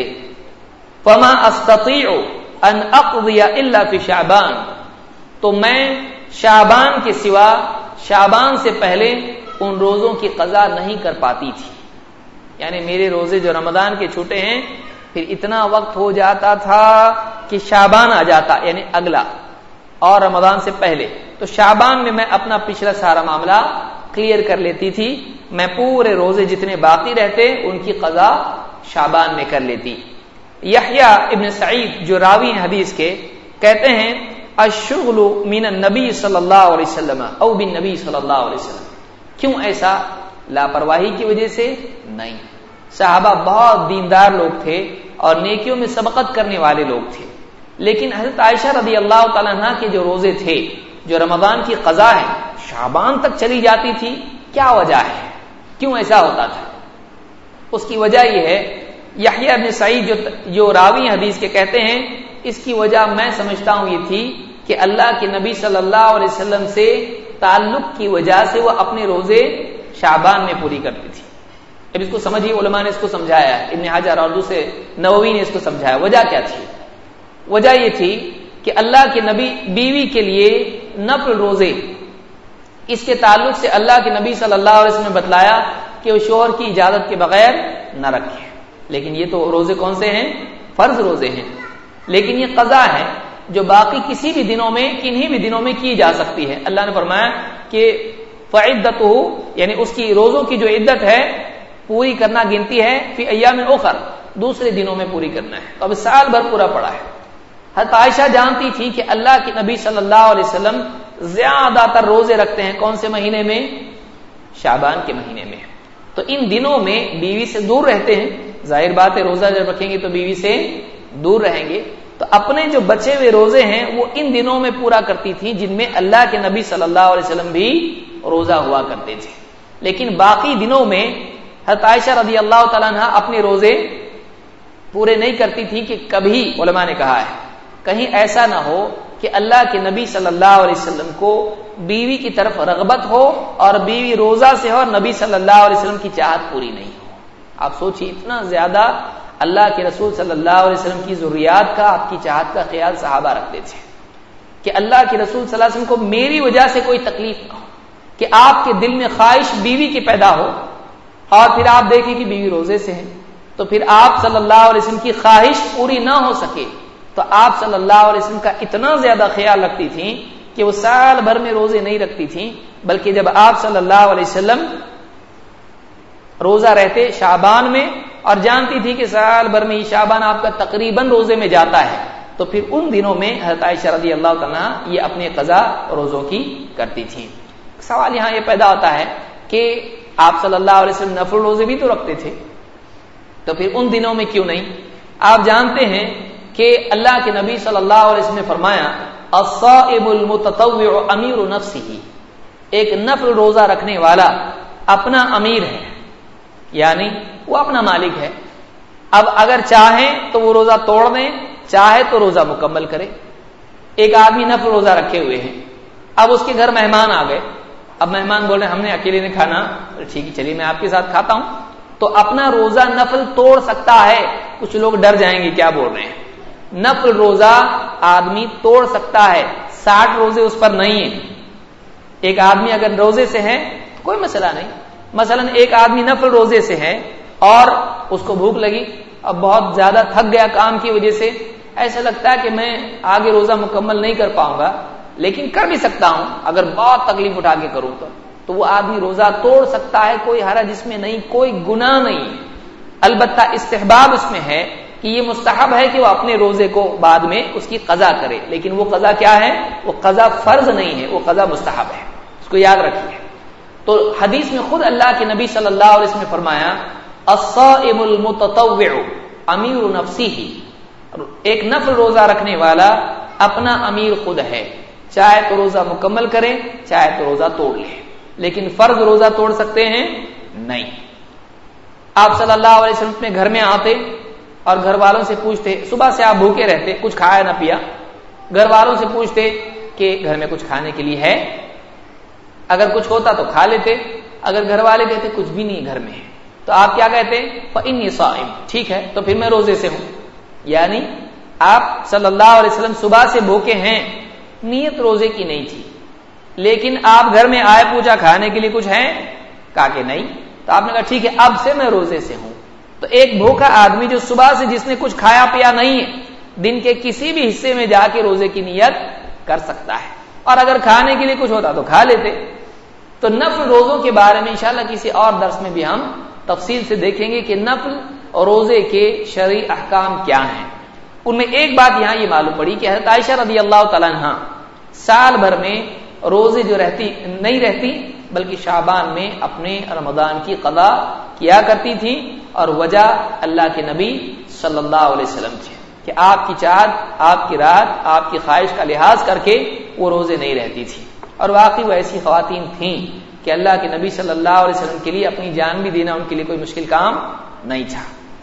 فما استطيع ان اقضي الا في شعبان، تو میں شعبان کے سوا، شعبان سے پہلے ان روزوں کی قضا نہیں کر پاتی تھی۔ یعنی میرے روزے جو رمضان کے چھوٹے ہیں، پھر اتنا وقت ہو جاتا تھا کہ شعبان آ جاتا، یعنی اگلا اور رمضان سے پہلے، تو شعبان میں اپنا پچھلا سارا معاملہ کلیئر کر لیتی تھی، میں پورے روزے جتنے باقی رہتے ان کی قضا شعبان میں کر لیتی۔ یحییٰ ابن سعید جو راوی حدیث کے کہتے ہیں، الشغل من النبی صلی اللہ علیہ وسلم او بالنبی صلی اللہ علیہ وسلم، کیوں ایسا؟ لاپرواہی کی وجہ سے نہیں، صحابہ بہت دیندار لوگ تھے اور نیکیوں میں سبقت کرنے والے لوگ تھے، لیکن حضرت عائشہ رضی اللہ تعالیٰ عنہ کے جو روزے تھے، جو رمضان کی قضا ہے، شعبان تک چلی جاتی تھی۔ کیا وجہ ہے؟ کیوں ایسا ہوتا تھا؟ اس کی وجہ یہ ہے، یحییٰ ابن سعید جو راوی حدیث کے کہتے ہیں، اس کی وجہ میں سمجھتا ہوں یہ تھی کہ اللہ کے نبی صلی اللہ علیہ وسلم سے تعلق کی وجہ سے وہ اپنے روزے شعبان میں پوری کرتی تھی۔ اب اس کو سمجھیے، علماء نے اس کو سمجھایا، ابن حجر اور دوسرے نووی نے اس کو سمجھایا۔ وجہ کیا تھی؟ وجہ یہ تھی کہ اللہ کے نبی بیوی کے لیے نفل روزے، اس کے تعلق سے اللہ کے نبی صلی اللہ علیہ وسلم نے بتلایا کہ وہ شوہر کی اجازت کے بغیر نہ رکھے، لیکن یہ تو روزے کون سے ہیں؟ فرض روزے ہیں، لیکن یہ قضا ہے جو باقی کسی بھی دنوں میں، کنہیں بھی دنوں میں کی جا سکتی ہے۔ اللہ نے فرمایا کہ فعدتہ، یعنی اس کی روزوں کی جو عدت ہے پوری کرنا گنتی ہے، فی ایام اخر، دوسرے دنوں میں پوری کرنا ہے، تو اب سال بھر پورا پڑا ہے۔ حضرت عائشہ جانتی تھی کہ اللہ کے نبی صلی اللہ علیہ وسلم زیادہ تر روزے رکھتے ہیں کون سے مہینے میں؟ شعبان کے مہینے میں، تو ان دنوں میں بیوی سے دور رہتے ہیں، ظاہر بات ہے روزہ جب رکھیں گے تو بیوی سے دور رہیں گے، تو اپنے جو بچے ہوئے روزے ہیں وہ ان دنوں میں پورا کرتی تھی جن میں اللہ کے نبی صلی اللہ علیہ وسلم بھی روزہ ہوا کرتے تھے، لیکن باقی دنوں میں حضرت عائشہ رضی اللہ تعالیٰ عنہ اپنے روزے پورے نہیں کرتی تھی کہ کبھی، علماء نے کہا ہے، کہیں ایسا نہ ہو کہ اللہ کے نبی صلی اللہ علیہ وسلم کو بیوی کی طرف رغبت ہو اور بیوی روزہ سے ہو اور نبی صلی اللہ علیہ وسلم کی چاہت پوری نہیں ہو۔ آپ سوچیے، اتنا زیادہ اللہ کے رسول صلی اللہ علیہ وسلم کی ضروریات کا، آپ کی چاہت کا خیال صحابہ رکھتے تھے کہ اللہ کے رسول صلی اللہ علیہ وسلم کو میری وجہ سے کوئی تکلیف نہ ہو، کہ آپ کے دل میں خواہش بیوی کی پیدا ہو، اور پھر آپ دیکھیں کہ بیوی روزے سے ہے، تو پھر آپ صلی اللہ علیہ وسلم کی خواہش پوری نہ ہو سکے، تو آپ صلی اللہ علیہ وسلم کا اتنا زیادہ خیال رکھتی تھیں کہ وہ سال بھر میں روزے نہیں رکھتی تھیں، بلکہ جب آپ صلی اللہ علیہ وسلم روزہ رہتے شعبان میں اور جانتی تھی کہ سال بھر میں شعبان آپ کا تقریباً روزے میں جاتا ہے، تو پھر ان دنوں میں حضرت عائشہ رضی اللہ تعالیٰ یہ اپنے قضا روزوں کی کرتی تھیں۔ سوال یہاں یہ پیدا ہوتا ہے کہ آپ صلی اللہ علیہ وسلم نفل روزے بھی تو رکھتے تھے، تو پھر ان دنوں میں کیوں نہیں؟ آپ جانتے ہیں کہ اللہ کے نبی صلی اللہ علیہ وسلم نے فرمایا الصائم المتطوع امیر نفسه، ایک نفل روزہ رکھنے والا اپنا امیر ہے، یعنی وہ اپنا مالک ہے. اب اگر چاہیں تو وہ روزہ توڑ دیں، چاہے تو روزہ مکمل کرے. ایک آدمی نفل روزہ رکھے ہوئے ہیں، اب اس کے گھر مہمان آ گئے، اب مہمان بول رہے ہیں ہم نے اکیلے نے کھانا، ٹھیک ہے چلیے میں آپ کے ساتھ کھاتا ہوں، تو اپنا روزہ نفل توڑ سکتا ہے. کچھ لوگ ڈر جائیں گے کیا بول رہے ہیں، نفل روزہ آدمی توڑ سکتا ہے، 60 روزے اس پر نہیں ہیں. ایک آدمی اگر روزے سے ہے تو کوئی مسئلہ نہیں. مثلا ایک آدمی نفل روزے سے ہے اور اس کو بھوک لگی، اب بہت زیادہ تھک گیا کام کی وجہ سے، ایسا لگتا ہے کہ میں آگے روزہ مکمل نہیں کر پاؤں گا، لیکن کر بھی سکتا ہوں اگر بہت تکلیف اٹھا کے کروں تو وہ آدمی روزہ توڑ سکتا ہے. کوئی حرج اس میں نہیں، کوئی گناہ نہیں. البتہ استحباب اس میں ہے کہ یہ مستحب ہے کہ وہ اپنے روزے کو بعد میں اس کی قضا کرے، لیکن وہ قضا کیا ہے؟ وہ قضا فرض نہیں ہے، وہ قضا مستحب ہے، اس کو یاد رکھیے. تو حدیث میں خود اللہ کے نبی صلی اللہ علیہ وسلم نے فرمایا الصائم المتطوع امیر نفسه، ایک نفل روزہ رکھنے والا اپنا امیر خود ہے، چاہے تو روزہ مکمل کرے چاہے تو روزہ توڑ لے، لیکن فرض روزہ توڑ سکتے ہیں نہیں. آپ صلی اللہ علیہ وسلم اپنے گھر میں آتے اور گھر والوں سے پوچھتے، صبح سے آپ بھوکے رہتے، کچھ کھایا نہ پیا، گھر والوں سے پوچھتے کہ گھر میں کچھ کھانے کے لیے ہے، اگر کچھ ہوتا تو کھا لیتے، اگر گھر والے کہتے کچھ بھی نہیں گھر میں ہے تو آپ کیا کہتے؟ فإنی صائم، ٹھیک ہے تو پھر میں روزے سے ہوں. یعنی آپ صلی اللہ علیہ وسلم صبح سے بھوکے ہیں، نیت روزے کی نہیں تھی، لیکن آپ گھر میں آئے، پوچھا کھانے کے لیے کچھ ہے، کہا کہ نہیں، تو آپ نے کہا ٹھیک ہے اب سے میں روزے سے ہوں. تو ایک بھوکا آدمی جو صبح سے جس نے کچھ کھایا پیا نہیں ہے، دن کے کسی بھی حصے میں جا کے روزے کی نیت کر سکتا ہے، اور اگر کھانے کے لیے کچھ ہوتا تو کھا لیتے. تو نفل روزوں کے بارے میں انشاءاللہ کسی اور درس میں بھی ہم تفصیل سے دیکھیں گے کہ نفل اور روزے کے شرعی احکام کیا ہیں. ان میں ایک بات یہاں یہ معلوم پڑی کہ حضرت عائشہ رضی اللہ تعالیٰ عنہ سال بھر میں روزے جو نہیں رہتی بلکہ شعبان میں اپنے رمضان کی قضا کیا کرتی تھی، اور وجہ اللہ کے نبی صلی اللہ علیہ وسلم تھے کہ آپ کی چاہت، آپ کی رات، آپ کی خواہش کا لحاظ کر کے وہ روزے نہیں رہتی تھی. اور واقعی وہ ایسی خواتین تھیں کہ اللہ کے نبی صلی اللہ علیہ وسلم کے لیے اپنی جان بھی دینا ان کے لیے کوئی مشکل کام نہیں تھا.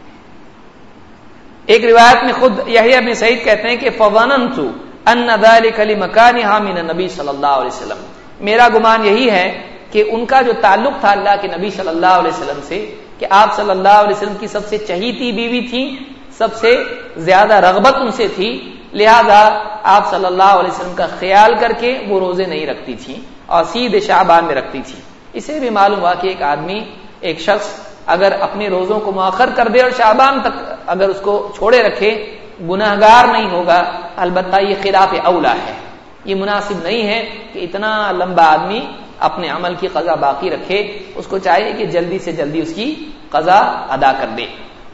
ایک روایت میں خود یحییٰ بن سعید کہتے ہیں کہ فظننت ان ذلك لمكانها من النبي صلی اللہ علیہ وسلم، میرا گمان یہی ہے کہ ان کا جو تعلق تھا اللہ کے نبی صلی اللہ علیہ وسلم سے، کہ آپ صلی اللہ علیہ وسلم کی سب سے چہیتی بیوی تھی، سب سے زیادہ رغبت ان سے تھی، لہذا آپ صلی اللہ علیہ وسلم کا خیال کر کے وہ روزے نہیں رکھتی تھی اور سیدھے شعبان میں رکھتی تھی. اسے بھی معلوم ہوا کہ ایک شخص اگر اپنے روزوں کو مؤخر کر دے اور شعبان تک اگر اس کو چھوڑے رکھے گناہگار نہیں ہوگا. البتہ یہ خلاف اولا ہے، یہ مناسب نہیں ہے کہ اتنا لمبا آدمی اپنے عمل کی قضا باقی رکھے، اس کو چاہیے کہ جلدی سے جلدی اس کی قضا ادا کر دے.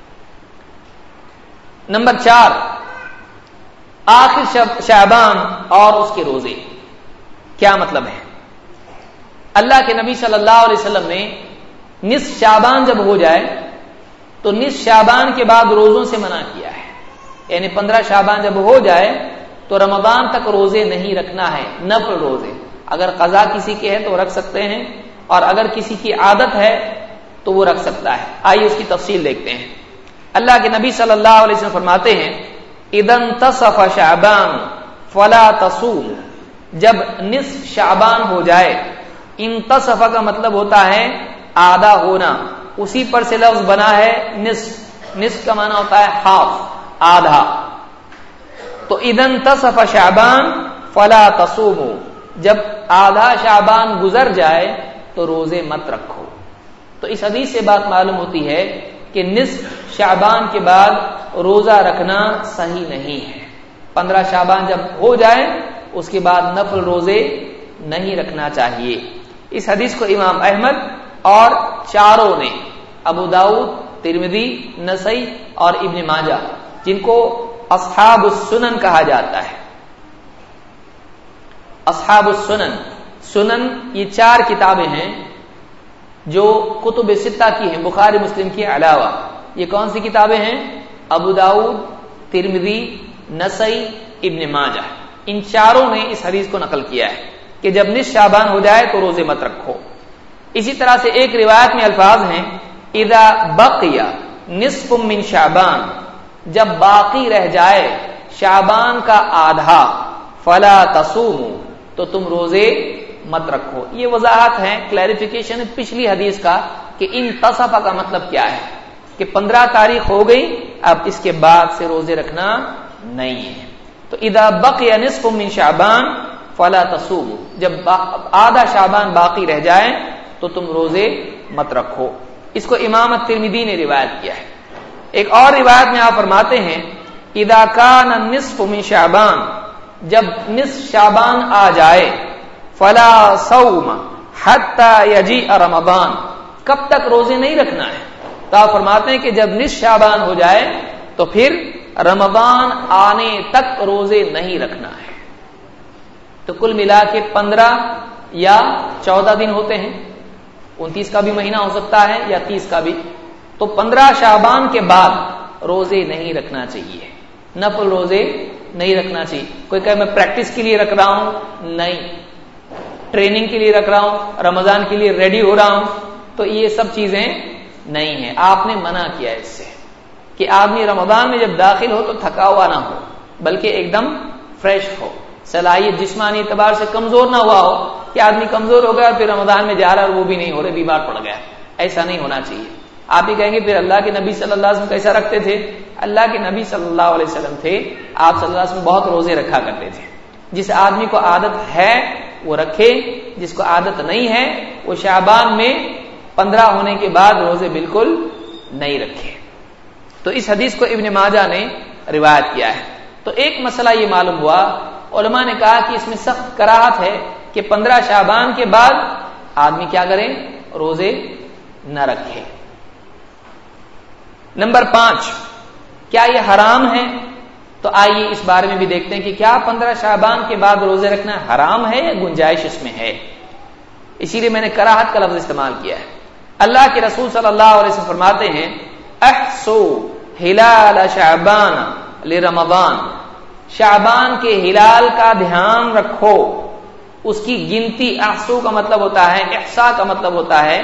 نمبر 4، آخر شعبان اور اس کے روزے کیا مطلب ہے؟ اللہ کے نبی صلی اللہ علیہ وسلم نے نصف شعبان جب ہو جائے تو نصف شعبان کے بعد روزوں سے منع کیا ہے. یعنی 15 شعبان جب ہو جائے تو رمضان تک روزے نہیں رکھنا ہے، نفل روزے. اگر قضا کسی کے ہے تو رکھ سکتے ہیں، اور اگر کسی کی عادت ہے تو وہ رکھ سکتا ہے. آئیے اس کی تفصیل دیکھتے ہیں. اللہ کے نبی صلی اللہ علیہ وسلم فرماتے ہیں اذا انتصف شعبان فلا تصوم، جب نصف شعبان ہو جائے، انتصف کا مطلب ہوتا ہے آدھا ہونا، اسی پر سے لفظ بنا ہے نصف. نصف کا معنی ہوتا ہے ہاف، آدھا. تو اذا انتصف شعبان فلا تصوموا، جب آدھا شعبان گزر جائے تو روزے مت رکھو. تو اس حدیث سے بات معلوم ہوتی ہے کہ نصف شعبان کے بعد روزہ رکھنا صحیح نہیں ہے. 15 شعبان جب ہو جائے اس کے بعد نفل روزے نہیں رکھنا چاہیے. اس حدیث کو امام احمد اور چاروں نے، ابو داؤد، ترمذی، نسائی اور ابن ماجہ، جن کو اصحاب السنن کہا جاتا ہے. اصحاب السنن، سنن یہ 4 کتابیں ہیں جو کتب ستہ کی ہیں، بخاری مسلم کے علاوہ. یہ کون سی کتابیں ہیں؟ ابو داؤد، ترمذی، نسائی، ابن ماجہ، ان چاروں نے اس حدیث کو نقل کیا ہے کہ جب نصف شعبان ہو جائے تو روزے مت رکھو۔ اسی طرح سے ایک روایت میں الفاظ ہیں اذا بقی نصف من شعبان، جب باقی رہ جائے شعبان کا آدھا، فلا تصوموا، تو تم روزے مت رکھو۔ یہ وضاحت ہے، کلیریفیکیشن پچھلی حدیث کا کہ انتصف کا مطلب کیا ہے کہ 15 تاریخ ہو گئی، اب اس کے بعد سے روزے رکھنا نہیں ہے۔ تو اذا بقی نصف من شعبان فلا تصوموا، جب آدھا شعبان باقی رہ جائے تو تم روزے مت رکھو۔ اس کو امام الترمذی نے روایت کیا ہے۔ ایک اور روایت میں آپ فرماتے ہیں اذا کان النصف من شعبان، جب نصف شعبان آ جائے، فلا صوم حتى يجيء رمضان، کب تک روزے نہیں رکھنا ہے؟ تو آپ فرماتے ہیں کہ جب نصف شعبان ہو جائے تو پھر رمضان آنے تک روزے نہیں رکھنا ہے۔ تو کل ملا کے 15 یا 14 دن ہوتے ہیں، 29 کا بھی مہینہ ہو سکتا ہے یا 30 کا بھی۔ تو 15 شعبان کے بعد روزے نہیں رکھنا چاہیے، نفل روزے نہیں رکھنا چاہیے۔ کوئی کہے میں پریکٹس کے لیے رکھ رہا ہوں، نہیں، ٹریننگ کے لیے رکھ رہا ہوں، رمضان کے لیے ریڈی ہو رہا ہوں، تو یہ سب چیزیں نہیں ہیں۔ آپ نے منع کیا اس سے کہ آدمی رمضان میں جب داخل ہو تو تھکا ہوا نہ ہو، بلکہ ایک دم فریش ہو، صلاحیت جسمانی اعتبار سے کمزور نہ ہوا ہو کہ آدمی کمزور ہو گیا اور پھر رمضان میں جا رہا اور وہ بھی نہیں ہو رہا، بیمار پڑ گیا۔ ایسا نہیں ہونا چاہیے۔ آپ ہی کہیں گے پھر اللہ کے نبی صلی اللہ علیہ وسلم کیسا رکھتے تھے؟ اللہ کے نبی صلی اللہ علیہ وسلم تھے، آپ صلی اللہ علیہ وسلم بہت روزے رکھا کرتے تھے۔ جس آدمی کو عادت ہے وہ رکھے، جس کو عادت نہیں ہے وہ شعبان میں 15 ہونے کے بعد روزے بالکل نہیں رکھے۔ تو اس حدیث کو ابن ماجہ نے روایت کیا ہے۔ تو ایک مسئلہ یہ معلوم ہوا، علماء نے کہا کہ اس میں سخت کراہت ہے کہ 15 شعبان کے بعد آدمی کیا کرے؟ روزے نہ رکھے۔ نمبر 5، کیا یہ حرام ہے؟ تو آئیے اس بارے میں بھی دیکھتے ہیں کہ کیا 15 شعبان کے بعد روزے رکھنا حرام ہے یا گنجائش اس میں ہے؟ اسی لیے میں نے کراہت کا لفظ استعمال کیا ہے۔ اللہ کے رسول صلی اللہ علیہ وسلم فرماتے ہیں احسو ہلال شعبان لرمضان، شعبان کے ہلال کا دھیان رکھو، اس کی گنتی، احسو کا مطلب ہوتا ہے، احساء کا مطلب ہوتا ہے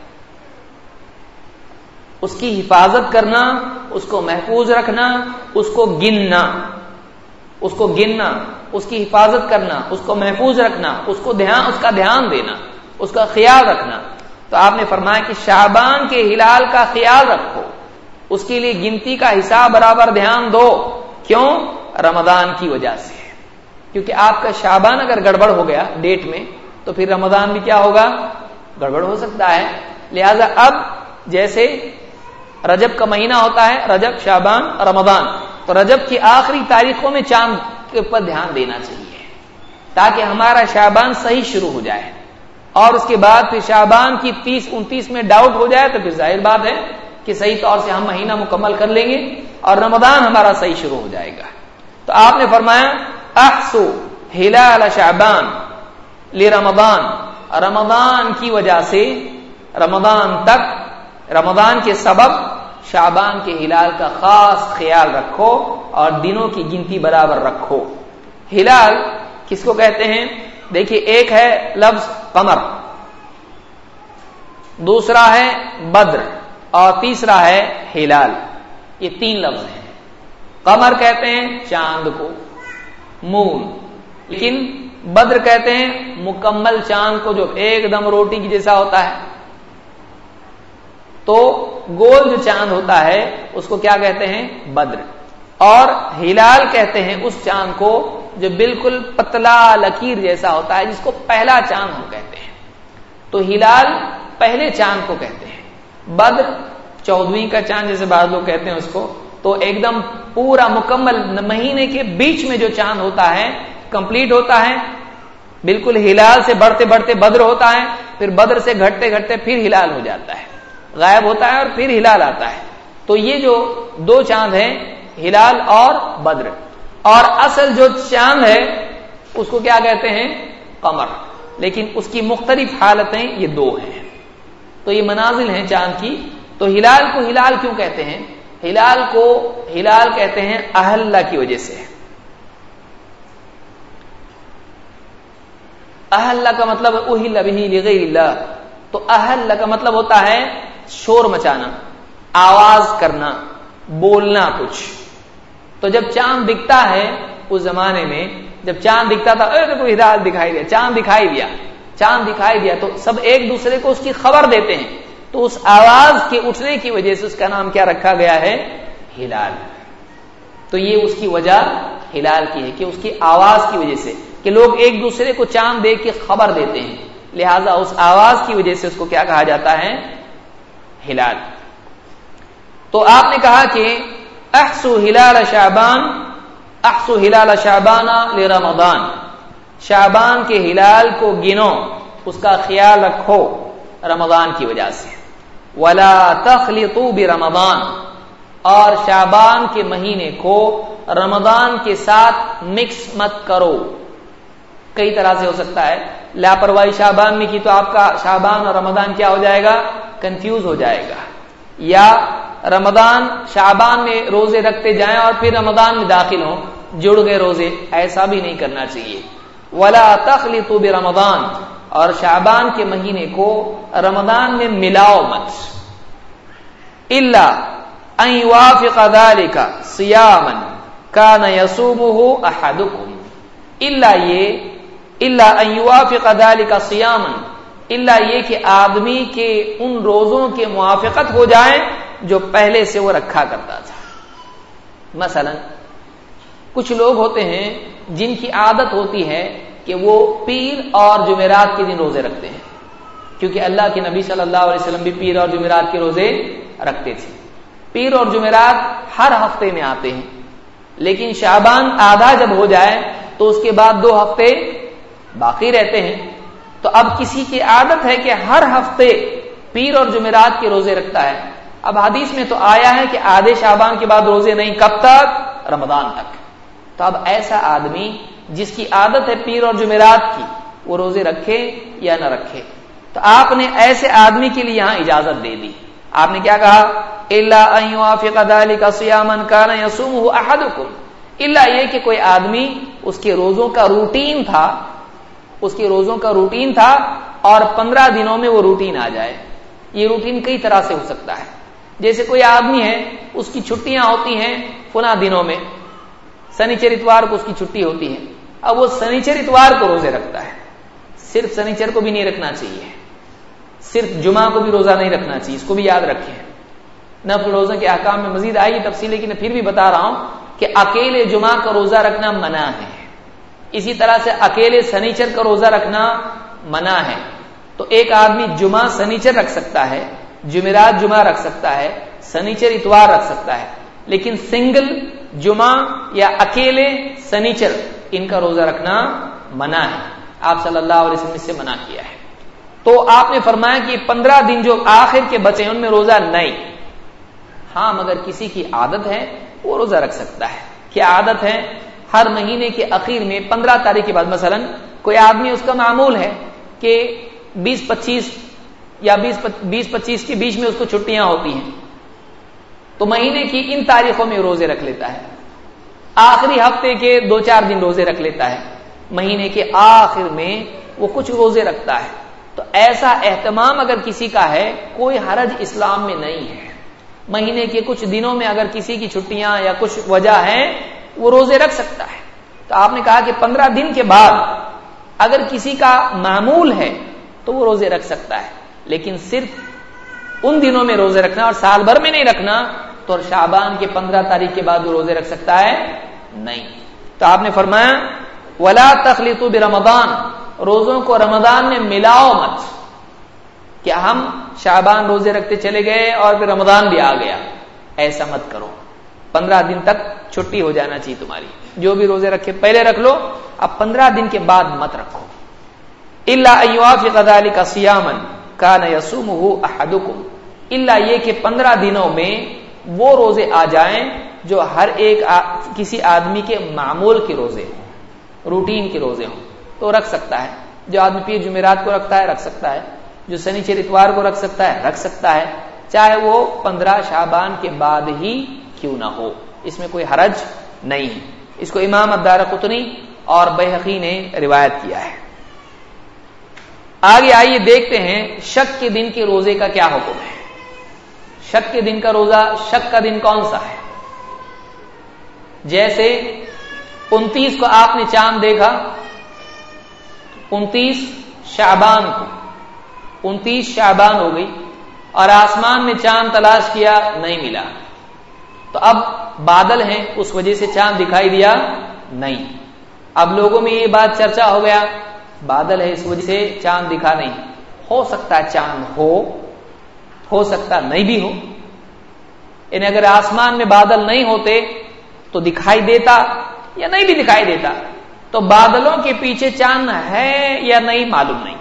اس کی حفاظت کرنا، اس کو محفوظ رکھنا، اس کو گننا، اس کو گننا، اس کی حفاظت کرنا، اس کو محفوظ رکھنا، اس کا دھیان دینا، اس کا خیال رکھنا۔ تو آپ نے فرمایا کہ شعبان کے ہلال کا خیال رکھو، اس کے لیے گنتی کا حساب برابر دھیان دو۔ کیوں؟ رمضان کی وجہ سے، کیونکہ آپ کا شعبان اگر گڑبڑ ہو گیا ڈیٹ میں تو پھر رمضان بھی کیا ہوگا؟ گڑبڑ ہو سکتا ہے۔ لہذا اب جیسے رجب کا مہینہ ہوتا ہے، رجب، شعبان، رمضان، تو رجب کی آخری تاریخوں میں چاند کے اوپر دھیان دینا چاہیے تاکہ ہمارا شعبان صحیح شروع ہو جائے، اور اس کے بعد پھر شعبان کی 30-29 میں ڈاؤٹ ہو جائے تو پھر ظاہر بات ہے کہ صحیح طور سے ہم مہینہ مکمل کر لیں گے اور رمضان ہمارا صحیح شروع ہو جائے گا۔ تو آپ نے فرمایا احسو ہلال شعبان لرمضان، رمضان کی وجہ سے رمضان تک، رمضان کے سبب شعبان کے ہلال کا خاص خیال رکھو اور دنوں کی گنتی برابر رکھو۔ ہلال کس کو کہتے ہیں؟ دیکھیے، ایک ہے لفظ قمر، دوسرا ہے بدر، اور تیسرا ہے ہلال۔ یہ 3 لفظ ہیں۔ قمر کہتے ہیں چاند کو، مون، لیکن بدر کہتے ہیں مکمل چاند کو جو ایک دم روٹی کی جیسا ہوتا ہے۔ تو گول جو چاند ہوتا ہے اس کو کیا کہتے ہیں؟ بدر۔ اور ہلال کہتے ہیں اس چاند کو جو بالکل پتلا لکیر جیسا ہوتا ہے، جس کو پہلا چاند ہم کہتے ہیں۔ تو ہلال پہلے چاند کو کہتے ہیں، بدر 14ویں کا چاند جیسے بعض لوگ کہتے ہیں اس کو۔ تو ایک دم پورا مکمل مہینے کے بیچ میں جو چاند ہوتا ہے، کمپلیٹ ہوتا ہے، بالکل ہلال سے بڑھتے بڑھتے بدر ہوتا ہے، پھر بدر سے گھٹتے گھٹتے پھر ہلال ہو جاتا ہے، غائب ہوتا ہے اور پھر ہلال آتا ہے۔ تو یہ جو 2 چاند ہیں، ہلال اور بدر، اور اصل جو چاند ہے اس کو کیا کہتے ہیں؟ قمر، لیکن اس کی مختلف حالتیں یہ 2 ہیں۔ تو یہ منازل ہیں چاند کی تو ہلال کو ہلال کیوں کہتے ہیں؟ ہلال کو ہلال کہتے ہیں اہل کی وجہ سے. اہل کا مطلب اہل بہ لغیر اللہ، تو اہل کا مطلب ہوتا ہے شور مچانا، آواز کرنا، بولنا کچھ. تو جب چاند دکھتا ہے اس زمانے میں، جب چاند دکھتا تھا دیکھو ہلال دکھائی دیا، چاند دکھائی دیا تو سب ایک دوسرے کو اس کی خبر دیتے ہیں. تو اس آواز کے اٹھنے کی وجہ سے اس کا نام کیا رکھا گیا ہے؟ ہلال. تو یہ اس کی وجہ ہلال کی ہے کہ اس کی آواز کی وجہ سے، کہ لوگ ایک دوسرے کو چاند دیکھ کے خبر دیتے ہیں، لہذا اس آواز کی وجہ سے اس کو کیا کہا جاتا ہے؟ ہلال. تو آپ نے کہا کہ احسو ہلال شعبان لرمضان، شعبان کے ہلال کو گنو، اس کا خیال رکھو رمضان کی وجہ سے. ولا تخلطوا برمضان، اور شعبان کے مہینے کو رمضان کے ساتھ مکس مت کرو. کئی طرح سے ہو سکتا ہے، لاپرواہی شعبان میں کی تو آپ کا شعبان اور رمضان کیا ہو جائے گا؟ کنفیوز ہو جائے گا. یا رمضان شعبان میں روزے رکھتے جائیں اور پھر رمضان میں داخل ہوں، جڑ گئے روزے، ایسا بھی نہیں کرنا چاہیے. ولا تخلطوا برمضان، اور شعبان کے مہینے کو رمضان میں ملاؤ مت. الا ان يوافق ذلك صياما كان يصومه احدكم، الا ان يوافق ذلك صياما، الا یہ کہ آدمی کے ان روزوں کے موافقت ہو جائے جو پہلے سے وہ رکھا کرتا تھا. مثلا کچھ لوگ ہوتے ہیں جن کی عادت ہوتی ہے کہ وہ پیر اور جمعرات کے دن روزے رکھتے ہیں، کیونکہ اللہ کے نبی صلی اللہ علیہ وسلم بھی پیر اور جمعرات کے روزے رکھتے تھے. پیر اور جمعرات ہر ہفتے میں آتے ہیں، لیکن شعبان آدھا جب ہو جائے تو اس کے بعد 2 ہفتے باقی رہتے ہیں. تو اب کسی کی عادت ہے کہ ہر ہفتے پیر اور جمعرات کے روزے رکھتا ہے. اب حدیث میں تو آیا ہے کہ آدھے شعبان کے بعد روزے نہیں، کب تک؟ رمضان تک. تو اب ایسا آدمی جس کی عادت ہے پیر اور جمعرات کی، وہ روزے رکھے یا نہ رکھے. تو آپ نے ایسے آدمی کے لیے یہاں اجازت دے دی. آپ نے کیا کہا؟ الا ان يوافق ذلك صياما كان يصومه احدكم، الا یہ کہ کوئی آدمی اس کے روزوں کا روٹین تھا اور 15 دنوں میں وہ روٹین آ جائے. یہ روٹین کئی طرح سے ہو سکتا ہے. جیسے کوئی آدمی ہے اس کی چھٹیاں ہوتی ہیں فلاں دنوں میں، سنیچر اتوار کو اس کی چھٹی ہوتی ہے، اب وہ سنیچر اتوار کو روزے رکھتا ہے. صرف سنیچر کو بھی نہیں رکھنا چاہیے، صرف جمعہ کو بھی روزہ نہیں رکھنا چاہیے، اس کو بھی یاد رکھیں. نفل روزہ کے احکام میں مزید آئی تفصیل، لیکن پھر بھی بتا رہا ہوں کہ اکیلے جمعہ کا روزہ رکھنا منع ہے. اسی طرح سے اکیلے سنیچر کا روزہ رکھنا منع ہے. تو ایک آدمی جمعہ سنیچر رکھ سکتا ہے، جمعرات جمعہ رکھ سکتا ہے، سنیچر اتوار رکھ سکتا ہے، لیکن سنگل جمعہ یا اکیلے سنیچر ان کا روزہ رکھنا منع ہے. آپ صلی اللہ علیہ وسلم سے منع کیا ہے. تو آپ نے فرمایا کہ 15 دن جو آخر کے بچے ان میں روزہ نہیں. ہاں مگر کسی کی عادت ہے وہ روزہ رکھ سکتا ہے. کیا عادت ہے؟ ہر مہینے کے اخیر میں 15 تاریخ کے بعد، مثلا کوئی آدمی اس کا معمول ہے کہ 20-25 یا 20-25 کے بیچ میں اس کو چھٹیاں ہوتی ہیں، تو مہینے کی ان تاریخوں میں روزے رکھ لیتا ہے. آخری ہفتے کے 2-4 دن روزے رکھ لیتا ہے، مہینے کے آخر میں وہ کچھ روزے رکھتا ہے. تو ایسا اہتمام اگر کسی کا ہے، کوئی حرج اسلام میں نہیں ہے. مہینے کے کچھ دنوں میں اگر کسی کی چھٹیاں یا کچھ وجہ ہے وہ روزے رکھ سکتا ہے. تو آپ نے کہا کہ 15 دن کے بعد اگر کسی کا معمول ہے تو وہ روزے رکھ سکتا ہے، لیکن صرف ان دنوں میں روزے رکھنا اور سال بھر میں نہیں رکھنا. تو شعبان کے 15 تاریخ کے بعد وہ روزے رکھ سکتا ہے؟ نہیں. تو آپ نے فرمایا ولا تخلطوا برمضان، روزوں کو رمضان میں ملاؤ مت. کہ ہم شعبان روزے رکھتے چلے گئے اور پھر رمضان بھی آ گیا، ایسا مت کرو. 15 دن تک چھٹی ہو جانا چاہیے تمہاری. جو بھی روزے رکھے پہلے رکھ لو، اب 15 دن کے بعد مت رکھو. الا ان يوافق ذلك صياما كان يصومه احدكم، الا یہ کہ 15 دنوں میں وہ روزے آ جائیں جو ہر ایک کسی آدمی کے معمول کے روزے ہوں، روٹین کے روزے ہوں، تو رکھ سکتا ہے. جو آدمی پیر جمعرات کو رکھتا ہے رکھ سکتا ہے، جو سنیچر اتوار کو رکھ سکتا ہے رکھ سکتا ہے، چاہے وہ 15 شعبان کے بعد ہی کیوں نہ ہو، اس میں کوئی حرج نہیں ہے۔ اس کو امام الدارقطنی اور بیہقی نے روایت کیا ہے۔ آگے آئیے دیکھتے ہیں شک کے دن کے روزے کا کیا حکم ہے۔ شک کے دن کا روزہ، شک کا دن کون سا ہے؟ جیسے 29 کو آپ نے چاند دیکھا، 29 شعبان کو، 29 شعبان ہو گئی اور آسمان میں چاند تلاش کیا نہیں ملا، تو اب بادل ہیں اس وجہ سے چاند دکھائی دیا نہیں۔ اب لوگوں میں یہ بات چرچا ہو گیا بادل ہے اس وجہ سے چاند دکھا نہیں، ہو سکتا ہے چاند ہو سکتا نہیں بھی ہو، یعنی اگر آسمان میں بادل نہیں ہوتے تو دکھائی دیتا یا نہیں بھی دکھائی دیتا، تو بادلوں کے پیچھے چاند ہے یا نہیں معلوم نہیں،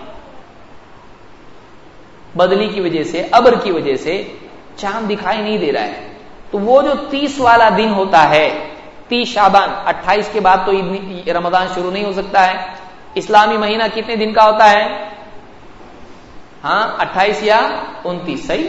بدلی کی وجہ سے، ابر کی وجہ سے چاند دکھائی نہیں دے رہا ہے۔ تو وہ جو 30 والا دن ہوتا ہے، 30 شعبان، 28 کے بعد تو رمضان شروع نہیں ہو سکتا ہے۔ اسلامی مہینہ کتنے دن کا ہوتا ہے؟ 28 یا 29، صحیح،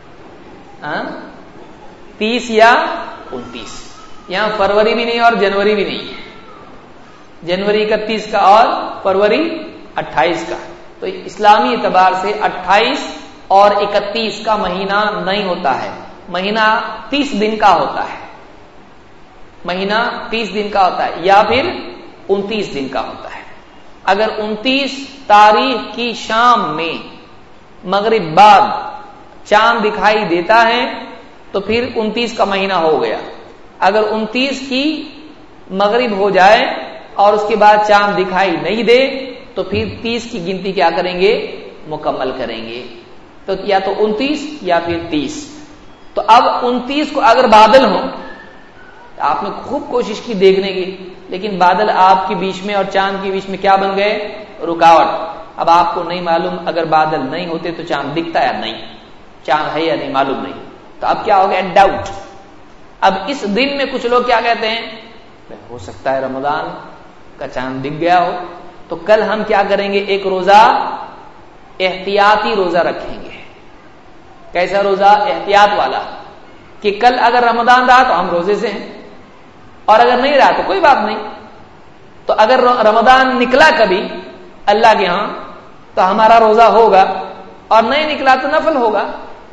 30 یا 29۔ یہاں فروری بھی نہیں اور جنوری بھی نہیں ہے، جنوری 31 کا اور فروری 28 کا، تو اسلامی اعتبار سے 28 اور 31 کا مہینہ نہیں ہوتا ہے، مہینہ 30 دن کا ہوتا ہے، مہینہ 30 دن کا ہوتا ہے یا پھر 29 دن کا ہوتا ہے۔ اگر 29 تاریخ کی شام میں مغرب بعد چاند دکھائی دیتا ہے تو پھر 29 کا مہینہ ہو گیا۔ اگر 29 کی مغرب ہو جائے اور اس کے بعد چاند دکھائی نہیں دے تو پھر 30 کی گنتی کیا کریں گے؟ مکمل کریں گے، تو یا تو 29 یا پھر 30۔ تو اب 29 کو اگر بادل ہو، آپ نے خوب کوشش کی دیکھنے کی، لیکن بادل آپ کے بیچ میں اور چاند کے بیچ میں کیا بن گئے؟ رکاوٹ۔ اب آپ کو نہیں معلوم، اگر بادل نہیں ہوتے تو چاند دکھتا یا نہیں، چاند ہے یا نہیں معلوم نہیں، تو اب کیا ہو گیا؟ ڈاؤٹ۔ اب اس دن میں کچھ لوگ کیا کہتے ہیں؟ ہو سکتا ہے رمضان کا چاند دکھ گیا ہو، تو کل ہم کیا کریں گے؟ ایک روزہ، احتیاطی روزہ رکھیں گے۔ کیسا روزہ؟ احتیاط والا، کہ کل اگر رمضان رہا تو ہم روزے سے ہیں، اور اگر نہیں رہا تو کوئی بات نہیں۔ تو اگر رمضان نکلا کبھی اللہ کے ہاں تو ہمارا روزہ ہوگا، اور نہیں نکلا تو نفل ہوگا۔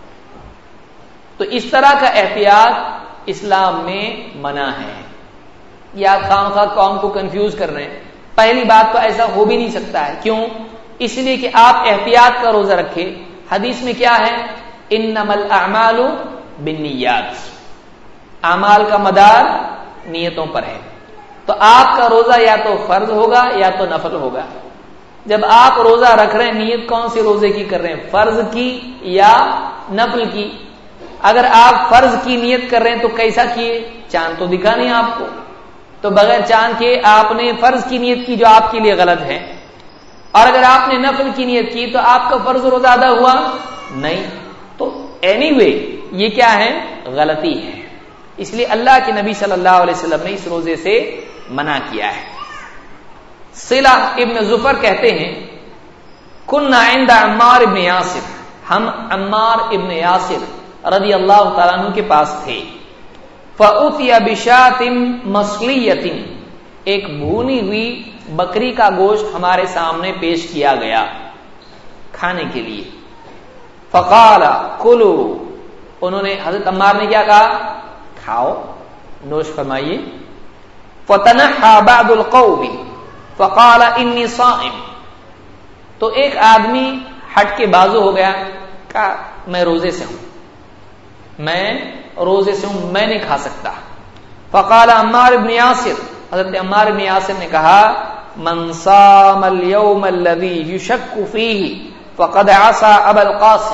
تو اس طرح کا احتیاط اسلام میں منع ہے۔ یا خواہ قوم کو کنفیوز کر رہے ہیں، پہلی بات تو ایسا ہو بھی نہیں سکتا ہے، کیوں؟ اس لیے کہ آپ احتیاط کا روزہ رکھے۔ حدیث میں کیا ہے؟ انما الاعمال بالنیات، اعمال کا مدار نیتوں پر ہے۔ تو آپ کا روزہ یا تو فرض ہوگا یا تو نفل ہوگا۔ جب آپ روزہ رکھ رہے ہیں، نیت کون سے روزے کی کر رہے ہیں؟ فرض کی یا نفل کی؟ اگر آپ فرض کی نیت کر رہے ہیں تو کیسا کیے؟ چاند تو دکھا نہیں آپ کو، تو بغیر چاند کے آپ نے فرض کی نیت کی جو آپ کے لیے غلط ہے، اور اگر آپ نے نفل کی نیت کی تو آپ کا فرض روزہ ادا ہوا نہیں۔ تو اینی وے یہ کیا ہے؟ غلطی ہے۔ اس لیے اللہ کے نبی صلی اللہ علیہ وسلم نے اس روزے سے منع کیا ہے۔ صلہ ابن ظفر کہتے ہیں کنا عند عمار ابن یاسر، ہم عمار ابن یاسر رضی اللہ تعالیٰ عنہ کے پاس تھے۔ فأتي بشاة مصلیۃ، ایک بھونی ہوئی بکری کا گوشت ہمارے سامنے پیش کیا گیا کھانے کے لیے۔ فقال کلوا، انہوں نے، حضرت عمار نے کیا کہا؟ کھاؤ، نوش فرمائیے۔ فتنحى بعض القوم فقال انی صائم، تو ایک آدمی ہٹ کے بازو ہو گیا، کہا میں روزے سے ہوں، میں روزے سے ہوں، میں نہیں کھا سکتا۔ فقال عمار بن یاسر، حضرت عمار بن یاسر نے کہا من صام اليوم الذي يشك فيه فقد عصى ابا القاسم،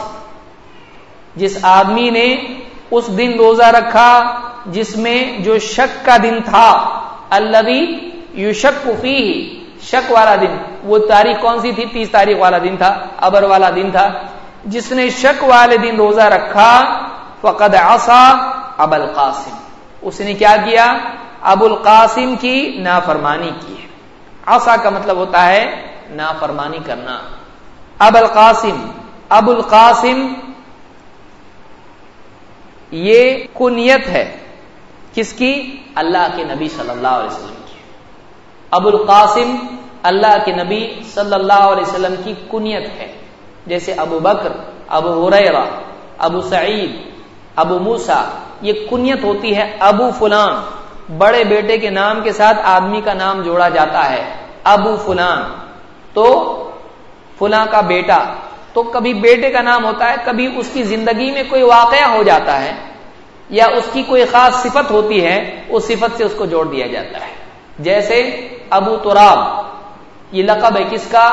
جس آدمی نے اس دن روزہ رکھا جس میں جو شک کا دن تھا، الذي يشك فيه، شک والا دن، وہ تاریخ کون سی تھی؟ 30 تاریخ والا دن تھا، ابر والا دن تھا، جس نے شک والے دن روزہ رکھا فقد عصى ابا القاسم، اس نے کیا کیا؟ ابو القاسم کی نافرمانی کی ہے۔ عصا کا مطلب ہوتا ہے نافرمانی کرنا۔ ابو القاسم یہ کنیت ہے کس کی؟ اللہ کے نبی صلی اللہ علیہ وسلم کی. ابو القاسم اللہ کے نبی صلی اللہ علیہ وسلم کی کنیت ہے. جیسے ابو بکر، ابو ہریرہ، ابو سعید، ابو موسیٰ، یہ کنیت ہوتی ہے. ابو فلان، بڑے بیٹے کے نام کے ساتھ آدمی کا نام جوڑا جاتا ہے. ابو فلان تو فلاں کا بیٹا. تو کبھی بیٹے کا نام ہوتا ہے، کبھی اس کی زندگی میں کوئی واقعہ ہو جاتا ہے یا اس کی کوئی خاص صفت ہوتی ہے، اس صفت سے اس کو جوڑ دیا جاتا ہے. جیسے ابو تراب، یہ لقب ہے کس کا؟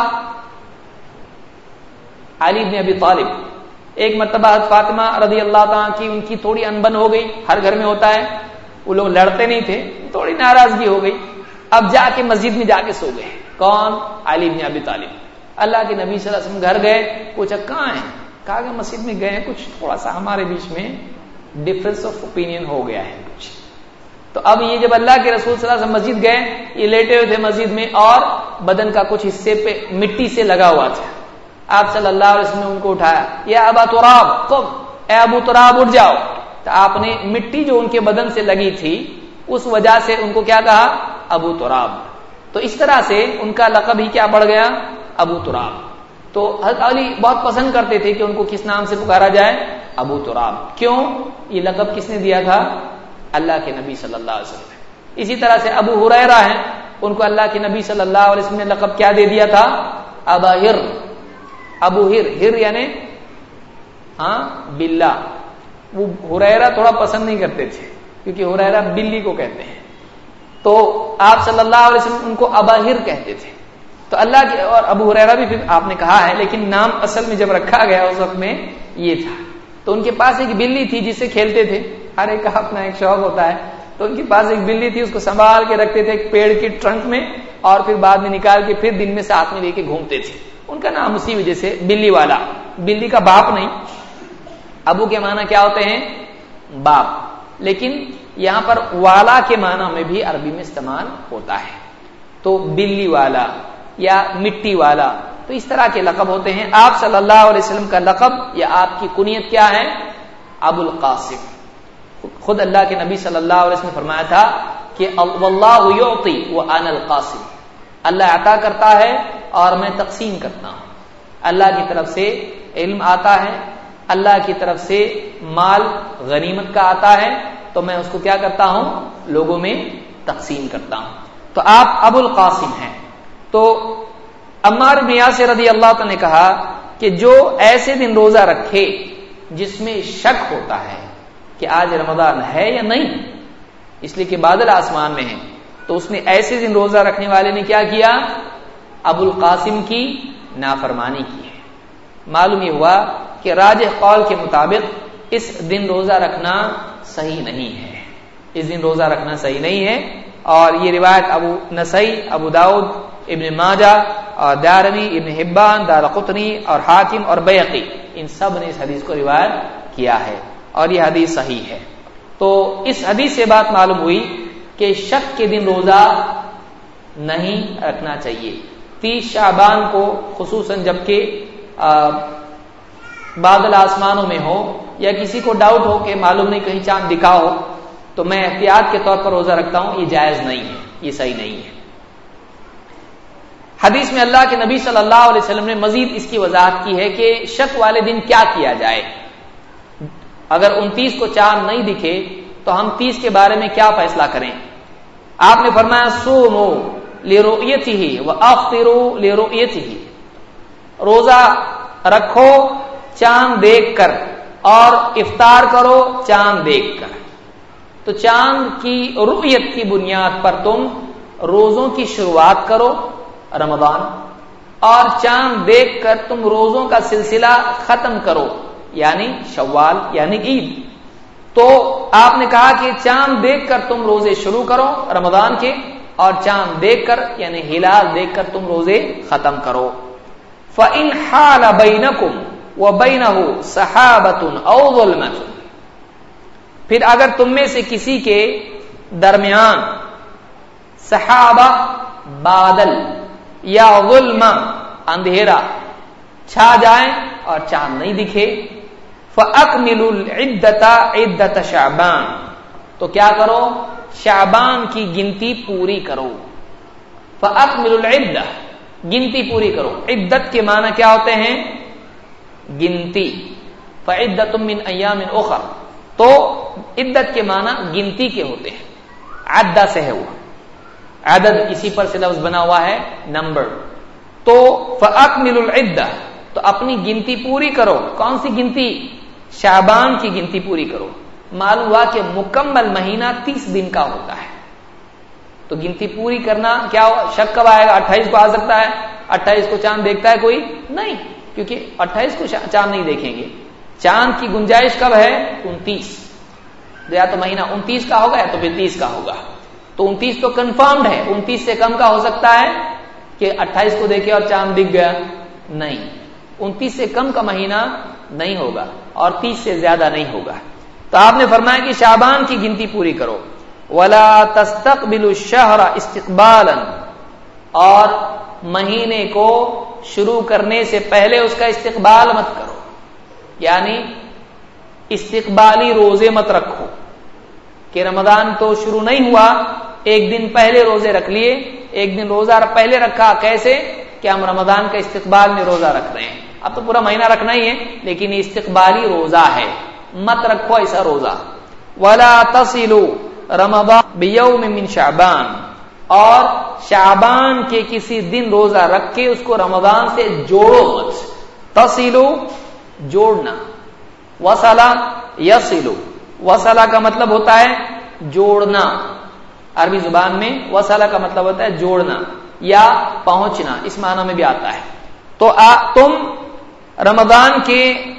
علی بن ابی طالب. ایک مرتبہ حضرت فاطمہ رضی اللہ تعالیٰ کی ان کی تھوڑی انبن ہو گئی، ہر گھر میں ہوتا ہے، وہ لوگ لڑتے نہیں تھے، تھوڑی ناراضگی ہو گئی. اب جا کے مسجد میں جا کے سو گئے. کون؟ علی بن ابی طالب. اللہ کے نبی صلی اللہ علیہ وسلم گھر گئے، پوچھا کہاں ہیں؟ کہا کہ مسجد میں گئے ہیں، کچھ تھوڑا سا ہمارے بیچ میں ڈفرنس آف اوپینین ہو گیا ہے کچھ. تو اب یہ جب اللہ کے رسول صلی اللہ علیہ وسلم مسجد گئے، یہ لیٹے ہوئے تھے مسجد میں اور بدن کا کچھ حصے پہ مٹی سے لگا ہوا تھا. آپ صلی اللہ علیہ وسلم نے ان کو اٹھایا، یا ابا تراب قم، اے ابو تراب اٹھ جاؤ. تو آپ نے مٹی جو ان کے بدن سے لگی تھی اس وجہ سے ان کو کیا کہا؟ ابو تراب. تو اس طرح سے ان کا لقب ہی کیا پڑ گیا؟ ابو تراب. تو حضرت علی بہت پسند کرتے تھے کہ ان کو کس نام سے پکارا جائے؟ ابو تراب. کیوں؟ یہ لقب کس نے دیا تھا؟ اللہ کے نبی صلی اللہ علیہ وسلم. اسی طرح سے ابو ہریرہ ہیں، ان کو اللہ کے نبی صلی اللہ علیہ وسلم نے لقب کیا دے دیا تھا؟ ابا ہر. ابو ہر، ہر یعنی بلّا. وہ ہریرہ تھوڑا پسند نہیں کرتے تھے کیونکہ ہریرہ بلی کو کہتے ہیں، تو آپ صلی اللہ علیہ وسلم ان کو ابا ہر کہتے تھے. تو اللہ کے، اور ابو ہریرہ بھی پھر آپ نے کہا ہے، لیکن نام اصل میں جب رکھا گیا اس وقت میں یہ تھا. تو ان کے پاس ایک بلی تھی جس سے کھیلتے تھے، ہر ایک کا اپنا ایک شوق ہوتا ہے. تو ان کے پاس ایک بلی تھی، اس کو سنبھال کے رکھتے تھے ایک پیڑ کی ٹرنک میں، اور پھر بعد میں نکال کے پھر دن میں ساتھ میں لے کے گھومتے تھے. ان کا نام اسی وجہ سے بلی والا. بلی کا باپ نہیں، ابو کے معنی کیا ہوتے ہیں؟ باپ. لیکن یہاں پر والا کے معنی میں بھی عربی میں استعمال ہوتا ہے. تو بلی والا یا مٹی والا، تو اس طرح کے لقب ہوتے ہیں. آپ صلی اللہ علیہ وسلم کا لقب یا آپ کی کنیت کیا ہے؟ ابو القاسم. خود اللہ کے نبی صلی اللہ علیہ وسلم نے فرمایا تھا کہ واللہ یعطی وانا القاسم، اللہ عطا کرتا ہے اور میں تقسیم کرتا ہوں. اللہ کی طرف سے علم آتا ہے، اللہ کی طرف سے مال غنیمت کا آتا ہے، تو میں اس کو کیا کرتا ہوں؟ لوگوں میں تقسیم کرتا ہوں. تو آپ ابو القاسم ہیں. تو عمار بن یاسر رضی اللہ عنہ نے کہا کہ جو ایسے دن روزہ رکھے جس میں شک ہوتا ہے کہ آج رمضان ہے یا نہیں، اس لیے کہ بادل آسمان میں ہیں، تو اس نے ایسے دن روزہ رکھنے والے نے کیا کیا؟ ابو القاسم کی نافرمانی کی ہے. معلوم یہ ہوا کہ راجح قول کے مطابق اس دن روزہ رکھنا صحیح نہیں ہے. اس دن روزہ رکھنا صحیح نہیں ہے. اور یہ روایت ابو نسائی، ابو داؤد، ابن ماجہ اور دارمی، ابن حبان، دارقطنی اور حاکم اور بیہقی، ان سب نے اس حدیث کو روایت کیا ہے اور یہ حدیث صحیح ہے. تو اس حدیث سے بات معلوم ہوئی کہ شک کے دن روزہ نہیں رکھنا چاہیے. 30 شعبان کو خصوصاً جبکہ بادل آسمانوں میں ہو یا کسی کو ڈاؤٹ ہو کہ معلوم نہیں کہیں چاند دکھا ہو، تو میں احتیاط کے طور پر روزہ رکھتا ہوں، یہ جائز نہیں ہے، یہ صحیح نہیں ہے. حدیث میں اللہ کے نبی صلی اللہ علیہ وسلم نے مزید اس کی وضاحت کی ہے کہ شک والے دن کیا کیا جائے. اگر 29 کو چاند نہیں دکھے تو ہم 30 کے بارے میں کیا فیصلہ کریں؟ آپ نے فرمایا صوموا لرؤیتہ وافطروا لرؤیتہ، روزہ رکھو چاند دیکھ کر اور افطار کرو چاند دیکھ کر. تو چاند کی رؤیت کی بنیاد پر تم روزوں کی شروعات کرو رمضان، اور چاند دیکھ کر تم روزوں کا سلسلہ ختم کرو یعنی شوال یعنی عید. تو آپ نے کہا کہ چاند دیکھ کر تم روزے شروع کرو رمضان کے، اور چاند دیکھ کر یعنی ہلال دیکھ کر تم روزے ختم کرو. فَإِنْ حَالَ بَيْنَكُمْ وَبَيْنَهُ سَحَابَةٌ أَوْ ظُلْمَةٌ، پھر اگر تم میں سے کسی کے درمیان صحابہ بادل یا ظلمہ اندھیرا چھا جائیں اور چاند نہیں دکھے، فَأَكْمِلُوا الْعِدَّةَ عِدَّةَ شَعْبَانَ، تو کیا کرو؟ شعبان کی گنتی پوری کرو. فَأَكْمِلُوا الْعِدَّةَ، گنتی پوری کرو. عدت کے معنی کیا ہوتے ہیں؟ گنتی. فَعِدَّةٌ مِّنْ أَيَّامٍ أُخَرَ، تو عدت کے معنی گنتی کے ہوتے ہیں. عدہ سے ہے وہ، عدد اسی پر سے لفظ بنا ہوا ہے، نمبر. تو فَأَكْمِلُوا الْعِدَّةَ، تو اپنی گنتی پوری کرو. کون سی گنتی؟ شعبان کی گنتی پوری کرو. معلوم ہوا کہ مکمل مہینہ 30 دن کا ہوتا ہے، تو گنتی پوری کرنا کیا ہو؟ شک کب آئے گا؟ 28 کو آ سکتا ہے. 28 کو چاند دیکھتا ہے کوئی؟ نہیں، کیونکہ 28 کو چاند نہیں دیکھیں گے. چاند کی گنجائش کب ہے؟ 29. یا تو مہینہ 29 کا ہوگا یا تو پھر 30 کا ہوگا. تو 29 تو کنفرمڈ ہے. 29 سے کم کا ہو سکتا ہے کہ 28 کو دیکھے اور چاند دکھ گیا؟ نہیں، 29 سے کم کا مہینہ نہیں ہوگا اور 30 سے زیادہ نہیں ہوگا. تو آپ نے فرمایا کہ شعبان کی گنتی پوری کرو. وَلَا تَسْتَقْبِلُوا الشَّهْرَ اسْتِقْبَالًا، اور مہینے کو شروع کرنے سے پہلے اس کا استقبال مت کرو. یعنی استقبالی روزے مت رکھو کہ رمضان تو شروع نہیں ہوا، ایک دن پہلے روزے رکھ لیے. ایک دن روزہ پہلے رکھا، کیسے کہ ہم رمضان کا استقبال میں روزہ رکھ رہے ہیں. اب تو پورا مہینہ رکھنا ہی ہے، لیکن یہ استقبالی روزہ ہے، مت رکھو ایسا روزہ. وَلَا تَصِلُوا رَمَضَانَ بِيَوْمٍ مِّن شَعْبَانَ، اور شعبان کے کسی دن روزہ رکھ کے اس کو رمضان سے جوڑو مت. تصلو، جوڑنا. وصلہ یصلو، وصلہ کا مطلب ہوتا ہے جوڑنا. عربی زبان میں وصلہ کا مطلب ہوتا ہے جوڑنا یا پہنچنا، اس معنی میں بھی آتا ہے. تو تم رمضان کے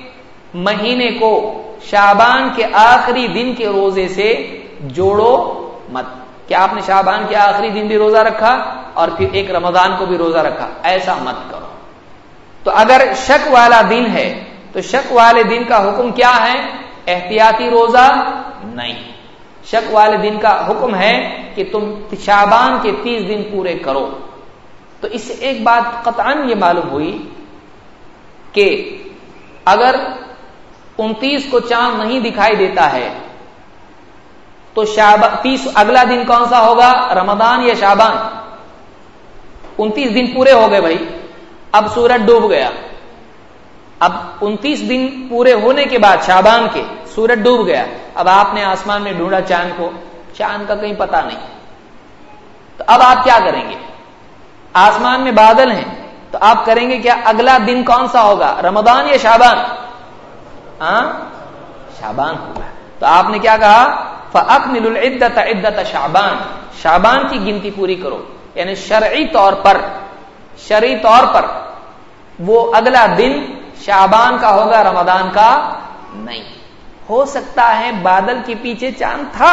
مہینے کو شعبان کے آخری دن کے روزے سے جوڑو مت. کہ آپ نے شعبان کے آخری دن بھی روزہ رکھا اور پھر ایک رمضان کو بھی روزہ رکھا، ایسا مت کرو. تو اگر شک والا دن ہے تو شک والے دن کا حکم کیا ہے؟ احتیاطی روزہ نہیں. شک والے دن کا حکم ہے کہ تم شعبان کے 30 دن پورے کرو. تو اس سے ایک بات قطعاً یہ معلوم ہوئی کہ اگر 29 کو چاند نہیں دکھائی دیتا ہے تو 30 اگلا دن کون سا ہوگا؟ رمضان یا شعبان؟ 29 دن پورے ہو گئے بھائی، اب سورج ڈوب گیا. اب 29 دن پورے ہونے کے بعد شعبان کے سورج ڈوب گیا. اب آپ نے آسمان میں ڈھونڈا چاند کو، چاند کا کہیں پتہ نہیں. تو اب آپ کیا کریں گے؟ آسمان میں بادل ہیں تو آپ کریں گے کیا؟ اگلا دن کون سا ہوگا؟ رمضان یا شعبان؟ شعبان ہوگا. تو آپ نے کیا کہا؟ فَأَكْمِلُوا الْعِدَّةَ عِدَّةَ شَعْبَانَ، شعبان کی گنتی پوری کرو. یعنی شرعی طور پر وہ اگلا دن شعبان کا ہوگا، رمضان کا نہیں. ہو سکتا ہے بادل کے پیچھے چاند تھا.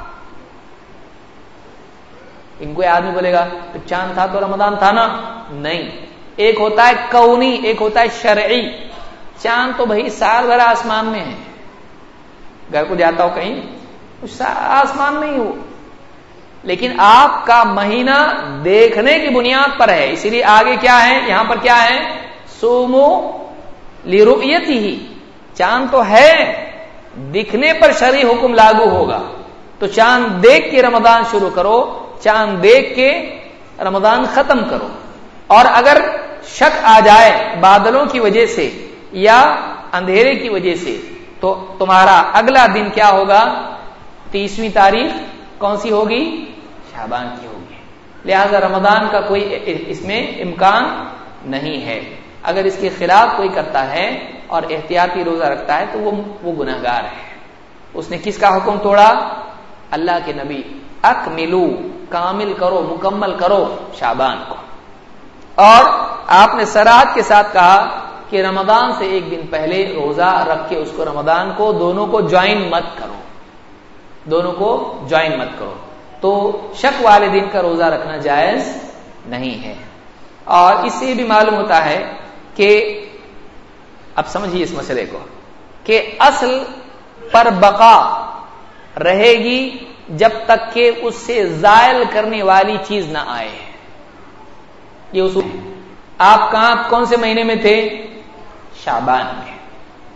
ان کو آدمی بولے گا تو چاند تھا تو رمضان تھا نا؟ نہیں. ایک ہوتا ہے کونی، ایک ہوتا ہے شرعی. چاند تو بھائی سال بھر آسمان میں ہے، گھر کو جاتا ہو کہیں آسمان میں ہی ہو، لیکن آپ کا مہینہ دیکھنے کی بنیاد پر ہے. اسی لیے آگے کیا ہے؟ یہاں پر کیا ہے؟ سومو لرؤیتہ. چاند تو ہے، دکھنے پر شرعی حکم لاگو ہوگا. تو چاند دیکھ کے رمضان شروع کرو، چاند دیکھ کے رمضان ختم کرو. اور اگر شک آ جائے بادلوں کی وجہ سے یا اندھیرے کی وجہ سے تو تمہارا اگلا دن کیا ہوگا؟ 30ویں تاریخ کون سی ہوگی؟ شعبان کی ہوگی. لہذا رمضان کا کوئی اس میں امکان نہیں ہے. اگر اس کے خلاف کوئی کرتا ہے اور احتیاطی روزہ رکھتا ہے تو وہ گناہگار ہے. اس نے کس کا حکم توڑا؟ اللہ کے نبی اکملو، کامل کرو، مکمل کرو شعبان کو. اور آپ نے صراحت کے ساتھ کہا کہ رمضان سے ایک دن پہلے روزہ رکھ کے اس کو رمضان کو دونوں کو جوائن مت کرو، دونوں کو جوائن مت کرو. تو شک والے دن کا روزہ رکھنا جائز نہیں ہے. اور اس سے بھی معلوم ہوتا ہے کہ اب سمجھیے اس مسئلے کو کہ اصل پر بقا رہے گی جب تک کہ اس سے زائل کرنے والی چیز نہ آئے. یہ اصول. آپ کون سے مہینے میں تھے؟ شعبان میں.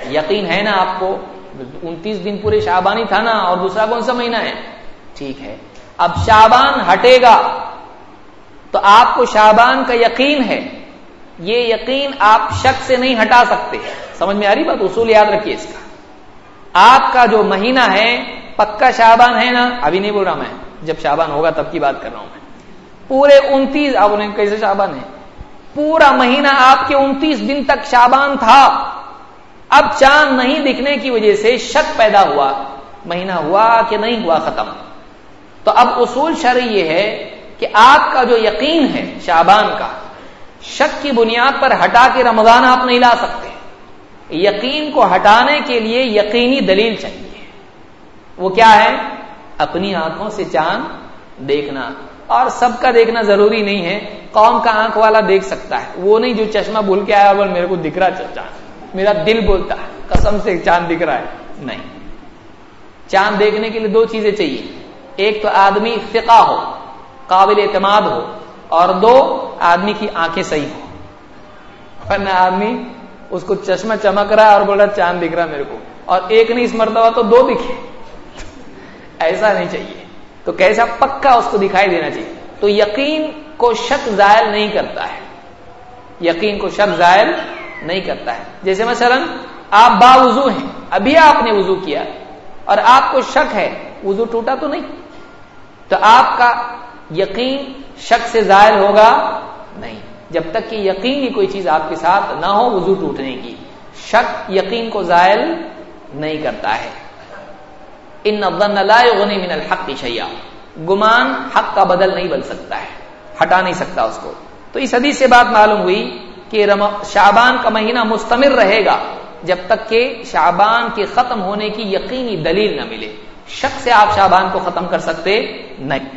یقین ہے نا آپ کو؟ 29 دن پورے شعبانی تھا نا، اور دوسرا کون سا مہینہ ہے؟ ٹھیک ہے، اب شعبان ہٹے گا تو آپ کو شعبان کا یقین ہے، یہ یقین آپ شک سے نہیں ہٹا سکتے. سمجھ میں آ رہی بات؟ اصول یاد رکھیے اس کا. آپ کا جو مہینہ ہے پکا شعبان ہے نا، ابھی نہیں بول رہا میں، جب شعبان ہوگا تب کی بات کر رہا ہوں میں. پورے 29، اب انہیں کیسے شعبان ہے؟ پورا مہینہ آپ کے 29 دن تک شعبان تھا. اب چاند نہیں دکھنے کی وجہ سے شک پیدا ہوا، مہینہ ہوا کہ نہیں ہوا، ختم. تو اب اصول شرعی یہ ہے کہ آپ کا جو یقین ہے شعبان کا، شک کی بنیاد پر ہٹا کے رمضان آپ نہیں لا سکتے. یقین کو ہٹانے کے لیے یقینی دلیل چاہیے. وہ کیا ہے؟ اپنی آنکھوں سے چاند دیکھنا. اور سب کا دیکھنا ضروری نہیں ہے، قوم کا آنکھ والا دیکھ سکتا ہے، وہ نہیں جو چشمہ بھول کے آیا اور میرے کو دکھ رہا چاند، میرا دل بولتا ہے قسم سے چاند دکھ رہا ہے. نہیں، چاند دیکھنے کے لیے دو چیزیں چاہیے. ایک تو آدمی ثقہ ہو، قابل اعتماد ہو، اور دو آدمی کی آنکھیں صحیح ہو. ورنہ آدمی اس کو چشمہ چمک رہا ہے اور بول رہا چاند دکھ رہا میرے کو، اور ایک نہیں اس مرتبہ تو دو دکھے. ایسا نہیں چاہیے. تو کیسا پکا اس کو دکھائی دینا چاہیے. تو یقین کو شک زائل نہیں کرتا ہے، یقین کو شک زائل نہیں کرتا ہے. جیسے مثلا آپ باوضو ہیں، ابھی آپ نے وضو کیا اور آپ کو شک ہے وضو ٹوٹا تو نہیں، تو آپ کا یقین شک سے زائل ہوگا نہیں جب تک کہ یقینی کوئی چیز آپ کے ساتھ نہ ہو وضو ٹوٹنے کی. شک یقین کو زائل نہیں کرتا ہے. ان الظن لا یغنی من الحق شیئا، گمان حق کا بدل نہیں بن سکتا ہے، ہٹا نہیں سکتا اس کو. تو اس حدیث سے بات معلوم ہوئی کہ شعبان کا مہینہ مستمر رہے گا جب تک کہ شعبان کے ختم ہونے کی یقینی دلیل نہ ملے. شک سے آپ شعبان کو ختم کر سکتے نہیں.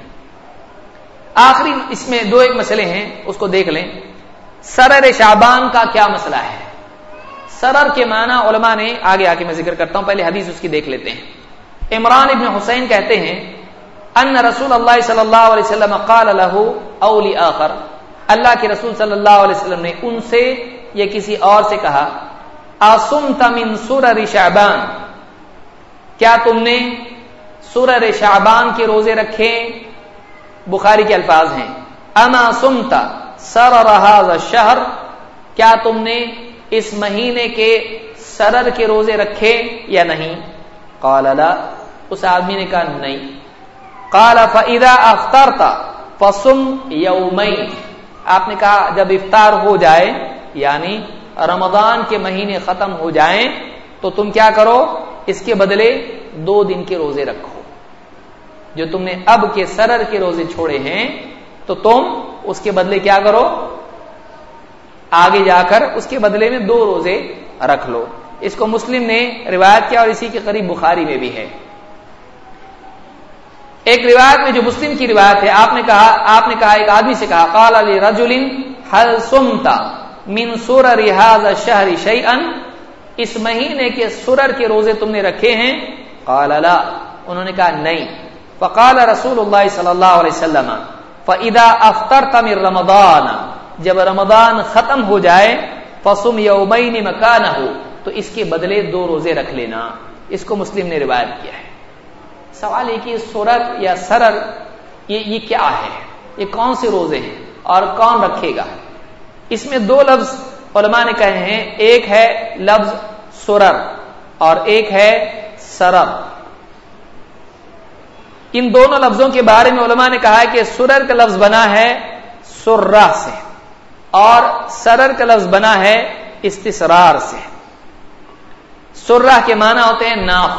آخری اس میں دو ایک مسئلے ہیں، اس کو دیکھ لیں. سرر شعبان کا کیا مسئلہ ہے؟ سرر کے معنی علماء نے آگے آ کے میں ذکر کرتا ہوں، پہلے حدیث اس کی دیکھ لیتے ہیں. عمران ابن حسین کہتے ہیں ان رسول اللہ صلی اللہ علیہ وسلم قال له او لآخر، اللہ کے رسول صلی اللہ علیہ وسلم نے ان سے یا کسی اور سے کہا، اصمت من سرر شعبان، کیا تم نے سرر شعبان کے روزے رکھے؟ بخاری کے الفاظ ہیں اما صمت سرر هذا الشهر، کیا تم نے اس مہینے کے سرر کے روزے رکھے یا نہیں؟ قال لا، اس آدمی نے کہا نہیں. قال فاذا افطرت فصم يومين، آپ نے کہا جب افطار ہو جائے یعنی رمضان کے مہینے ختم ہو جائیں تو تم کیا کرو؟ اس کے بدلے 2 دن کے روزے رکھو. جو تم نے اب کے سرر کے روزے چھوڑے ہیں تو تم اس کے بدلے کیا کرو؟ آگے جا کر اس کے بدلے میں 2 روزے رکھ لو. اس کو مسلم نے روایت کیا اور اسی کے قریب بخاری میں بھی ہے. ایک روایت میں جو مسلم کی روایت ہے، آپ نے کہا ایک آدمی سے کہا، قال لرجل هل صمت من سرر هذا الشهر شيئا، اس مہینے کے سرر کے روزے تم نے رکھے ہیں؟ قال لا، انہوں نے کہا نہیں. فقال رسول اللہ صلی اللہ علیہ وسلم فاذا افطرت من رمضان، جب رمضان ختم ہو جائے، فصم يومين مكانه، تو اس کے بدلے 2 روزے رکھ لینا. اس کو مسلم نے روایت کیا ہے. سوال ہے کہ سرر یا سرر یہ کیا ہے؟ یہ کون سے روزے ہیں اور کون رکھے گا؟ اس میں 2 لفظ علماء نے کہے ہیں، ایک ہے لفظ سرر اور ایک ہے سرر. ان دونوں لفظوں کے بارے میں علماء نے کہا ہے کہ سرر کا لفظ بنا ہے سرہ سے اور سرر کا لفظ بنا ہے استصرار سے. سرہ کے معنی ہوتے ہیں ناف.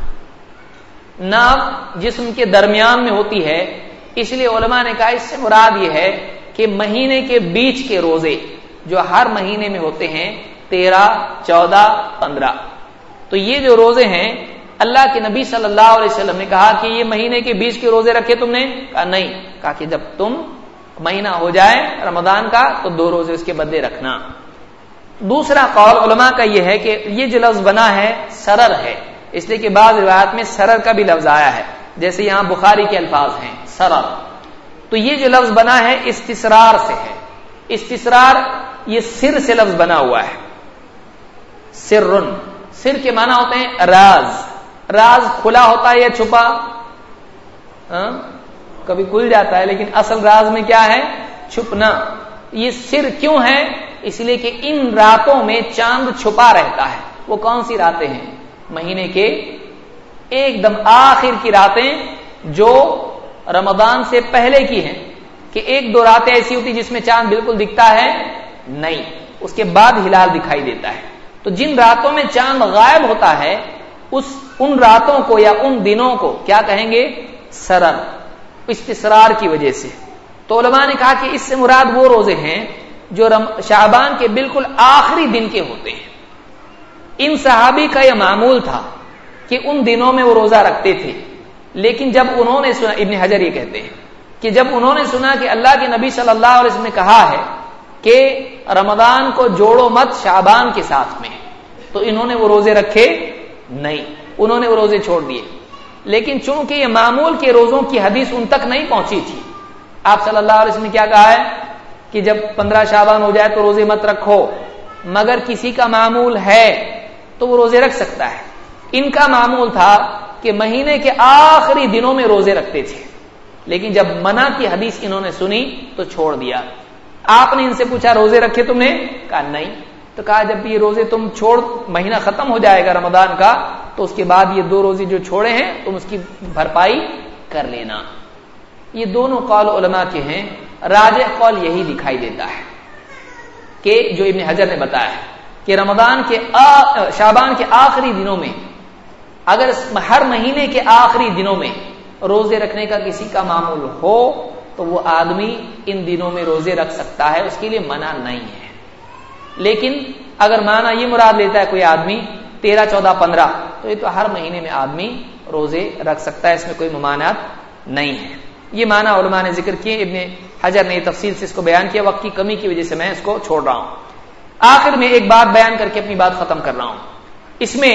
ناف جسم کے درمیان میں ہوتی ہے، اس لیے علماء نے کہا اس سے مراد یہ ہے کہ مہینے کے بیچ کے روزے جو ہر مہینے میں ہوتے ہیں 13، 14، 15، تو یہ جو روزے ہیں اللہ کے نبی صلی اللہ علیہ وسلم نے کہا کہ یہ مہینے کے بیچ کے روزے رکھے تم نے؟ کہا نہیں. کہا کہ جب تم مہینہ ہو جائے رمضان کا تو 2 روزے اس کے بدلے رکھنا. دوسرا قول علماء کا یہ ہے کہ یہ جو لفظ بنا ہے سرر ہے، اس لیے کہ بعض روایات میں سرر کا بھی لفظ آیا ہے، جیسے یہاں بخاری کے الفاظ ہیں سرر. تو یہ جو لفظ بنا ہے استصرار سے ہے. استصرار یہ سر سے لفظ بنا ہوا ہے، سرن، سر کے معنی ہوتے ہیں راز. راز کھلا ہوتا ہے یا چھپا؟ کبھی کھل جاتا ہے لیکن اصل راز میں کیا ہے؟ چھپنا. یہ سر کیوں ہے؟ اس لیے کہ ان راتوں میں چاند چھپا رہتا ہے. وہ کون سی راتیں ہیں؟ مہینے کے ایک دم آخر کی راتیں جو رمضان سے پہلے کی ہیں، کہ ایک دو راتیں ایسی ہوتی جس میں چاند بالکل دکھتا ہے نہیں، اس کے بعد ہلال دکھائی دیتا ہے. تو جن راتوں میں چاند غائب ہوتا ہے ان راتوں کو یا ان دنوں کو کیا کہیں گے؟ سرر، استسرار کی وجہ سے. تو علماء نے کہا کہ اس سے مراد وہ روزے ہیں جو شعبان کے بالکل آخری دن کے ہوتے ہیں. ان صحابی کا یہ معمول تھا کہ ان دنوں میں وہ روزہ رکھتے تھے، لیکن جب انہوں نے سنا، ابن حجر یہ کہتے ہیں کہ جب انہوں نے سنا کہ اللہ کے نبی صلی اللہ علیہ وسلم نے کہا ہے کہ رمضان کو جوڑو مت شعبان کے ساتھ میں، تو انہوں نے وہ روزے رکھے نہیں، انہوں نے وہ روزے چھوڑ دیے. لیکن چونکہ یہ معمول کے روزوں کی حدیث ان تک نہیں پہنچی تھی، آپ صلی اللہ علیہ وسلم نے کیا کہا ہے کہ جب 15 شعبان ہو جائے تو روزے مت رکھو، مگر کسی کا معمول ہے تو وہ روزے رکھ سکتا ہے. ان کا معمول تھا کہ مہینے کے آخری دنوں میں روزے رکھتے تھے، لیکن جب منع کی حدیث انہوں نے سنی تو چھوڑ دیا. آپ نے ان سے پوچھا روزے رکھے تم نے؟ کہا نہیں. تو کہا جب یہ روزے تم چھوڑ، مہینہ ختم ہو جائے گا رمضان کا، تو اس کے بعد یہ 2 روزے جو چھوڑے ہیں تم اس کی بھرپائی کر لینا. یہ دونوں قول علماء کے ہیں. راجح قول یہی دکھائی دیتا ہے کہ جو ابن حجر نے بتایا ہے کہ رمضان کے شعبان کے آخری دنوں میں، اگر ہر مہینے کے آخری دنوں میں روزے رکھنے کا کسی کا معمول ہو تو وہ آدمی ان دنوں میں روزے رکھ سکتا ہے، اس کے لیے منع نہیں ہے. لیکن اگر معنی یہ مراد لیتا ہے کوئی آدمی 13, 14, 15، تو یہ تو ہر مہینے میں آدمی روزے رکھ سکتا ہے، اس میں کوئی ممانعت نہیں ہے. یہ معنی علماء نے ذکر کیے. ابن حجر نے تفصیل سے اس کو بیان کیا، وقت کی کمی کی وجہ سے میں اس کو چھوڑ رہا ہوں. آخر میں ایک بات بیان کر کے اپنی بات ختم کر رہا ہوں. اس میں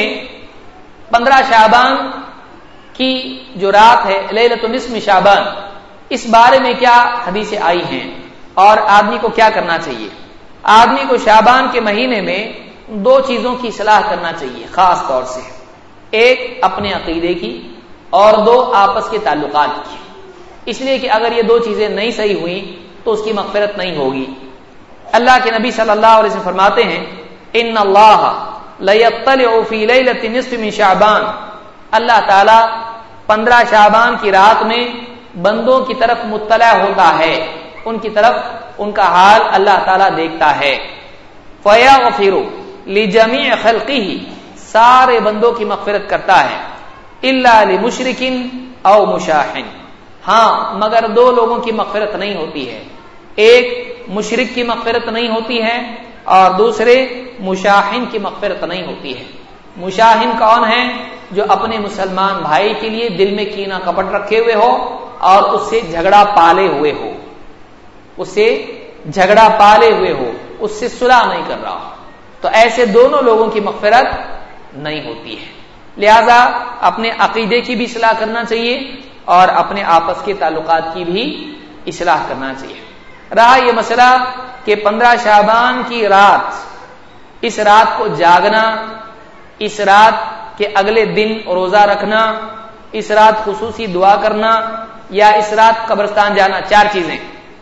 15 شعبان کی جو رات ہے لیلۃ النصف شعبان، اس بارے میں کیا حدیثیں آئی ہیں اور آدمی کو کیا کرنا چاہیے. آدمی کو شعبان کے مہینے میں 2 چیزوں کی اصلاح کرنا چاہیے خاص طور سے. ایک اپنے عقیدے کی اور 2 آپس کے تعلقات کی. اس لیے کہ اگر یہ 2 چیزیں نہیں صحیح ہوئی تو اس کی مغفرت نہیں ہوگی. اللہ کے نبی صلی اللہ علیہ وسلم فرماتے ہیں ان اللہ لیطلع فی لیلۃ النصف من شعبان، اللہ تعالی 15 شعبان کی رات میں بندوں کی طرف مطلع ہوتا ہے، ان کی طرف ان کا حال اللہ تعالی دیکھتا ہے. فیغفر لجمیع خلقہ، سارے بندوں کی مغفرت کرتا ہے. الا لمشرک او مشاحن، ہاں مگر 2 لوگوں کی مغفرت نہیں ہوتی ہے. ایک مشرک کی مغفرت نہیں ہوتی ہے اور دوسرے مشاحن کی مغفرت نہیں ہوتی ہے. مشاحن کون ہے؟ جو اپنے مسلمان بھائی کے لیے دل میں کینہ کپٹ رکھے ہوئے ہو اور اس سے جھگڑا پالے ہوئے ہو، اس سے جھگڑا پالے ہوئے ہو، اس سے صلح نہیں کر رہا ہو، تو ایسے دونوں لوگوں کی مغفرت نہیں ہوتی ہے. لہذا اپنے عقیدے کی بھی اصلاح کرنا چاہیے اور اپنے آپس کے تعلقات کی بھی اصلاح کرنا چاہیے. رہا یہ مسئلہ کہ 15 شعبان کی رات، اس رات کو جاگنا، اس رات کے اگلے دن روزہ رکھنا، اس رات خصوصی دعا کرنا یا اس رات قبرستان جانا، 4 چیزیں.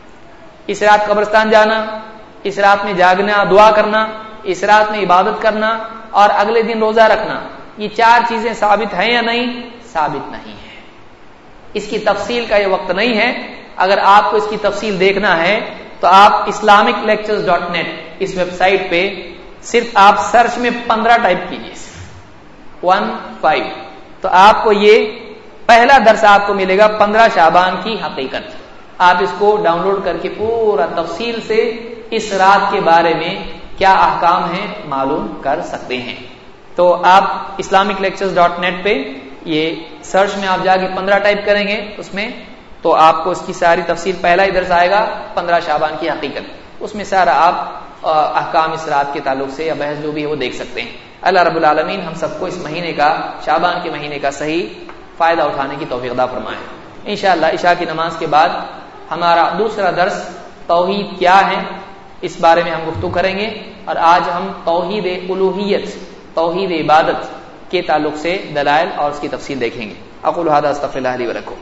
اس رات قبرستان جانا، اس رات میں جاگنا، دعا کرنا، اس رات میں عبادت کرنا اور اگلے دن روزہ رکھنا، یہ 4 چیزیں ثابت ہیں یا نہیں؟ ثابت نہیں ہے. اس کی تفصیل کا یہ وقت نہیں ہے. اگر آپ کو اس کی تفصیل دیکھنا ہے تو آپ islamiclectures.net اس ویب سائٹ پہ صرف آپ سرچ میں 15 ٹائپ کیجیے، 15، تو آپ کو یہ پہلا درس آپ کو ملے گا 15 شعبان کی حقیقت. آپ اس کو ڈاؤن لوڈ کر کے پورا تفصیل سے اس رات کے بارے میں کیا احکام ہیں معلوم کر سکتے ہیں. تو آپ islamiclectures.net پہ یہ سرچ میں آپ جا کے 15 ٹائپ کریں گے اس میں، تو آپ کو اس کی ساری تفصیل پہلا ہی درس آئے گا 15 شعبان کی حقیقت. اس میں سارا آپ احکام اس رات کے تعلق سے یا بحث جو بھی ہے وہ دیکھ سکتے ہیں. اللہ رب العالمین ہم سب کو اس مہینے کا، شعبان کے مہینے کا صحیح فائدہ اٹھانے کی توفیق عطا فرمائے. انشاءاللہ عشاء کی نماز کے بعد ہمارا دوسرا درس توحید کیا ہے اس بارے میں ہم گفتگو کریں گے. اور آج ہم توحید الوہیت توحید عبادت کے تعلق سے دلائل اور اس کی تفصیل دیکھیں گے۔ اقول ھذا استغفر اللہ لی ولکم۔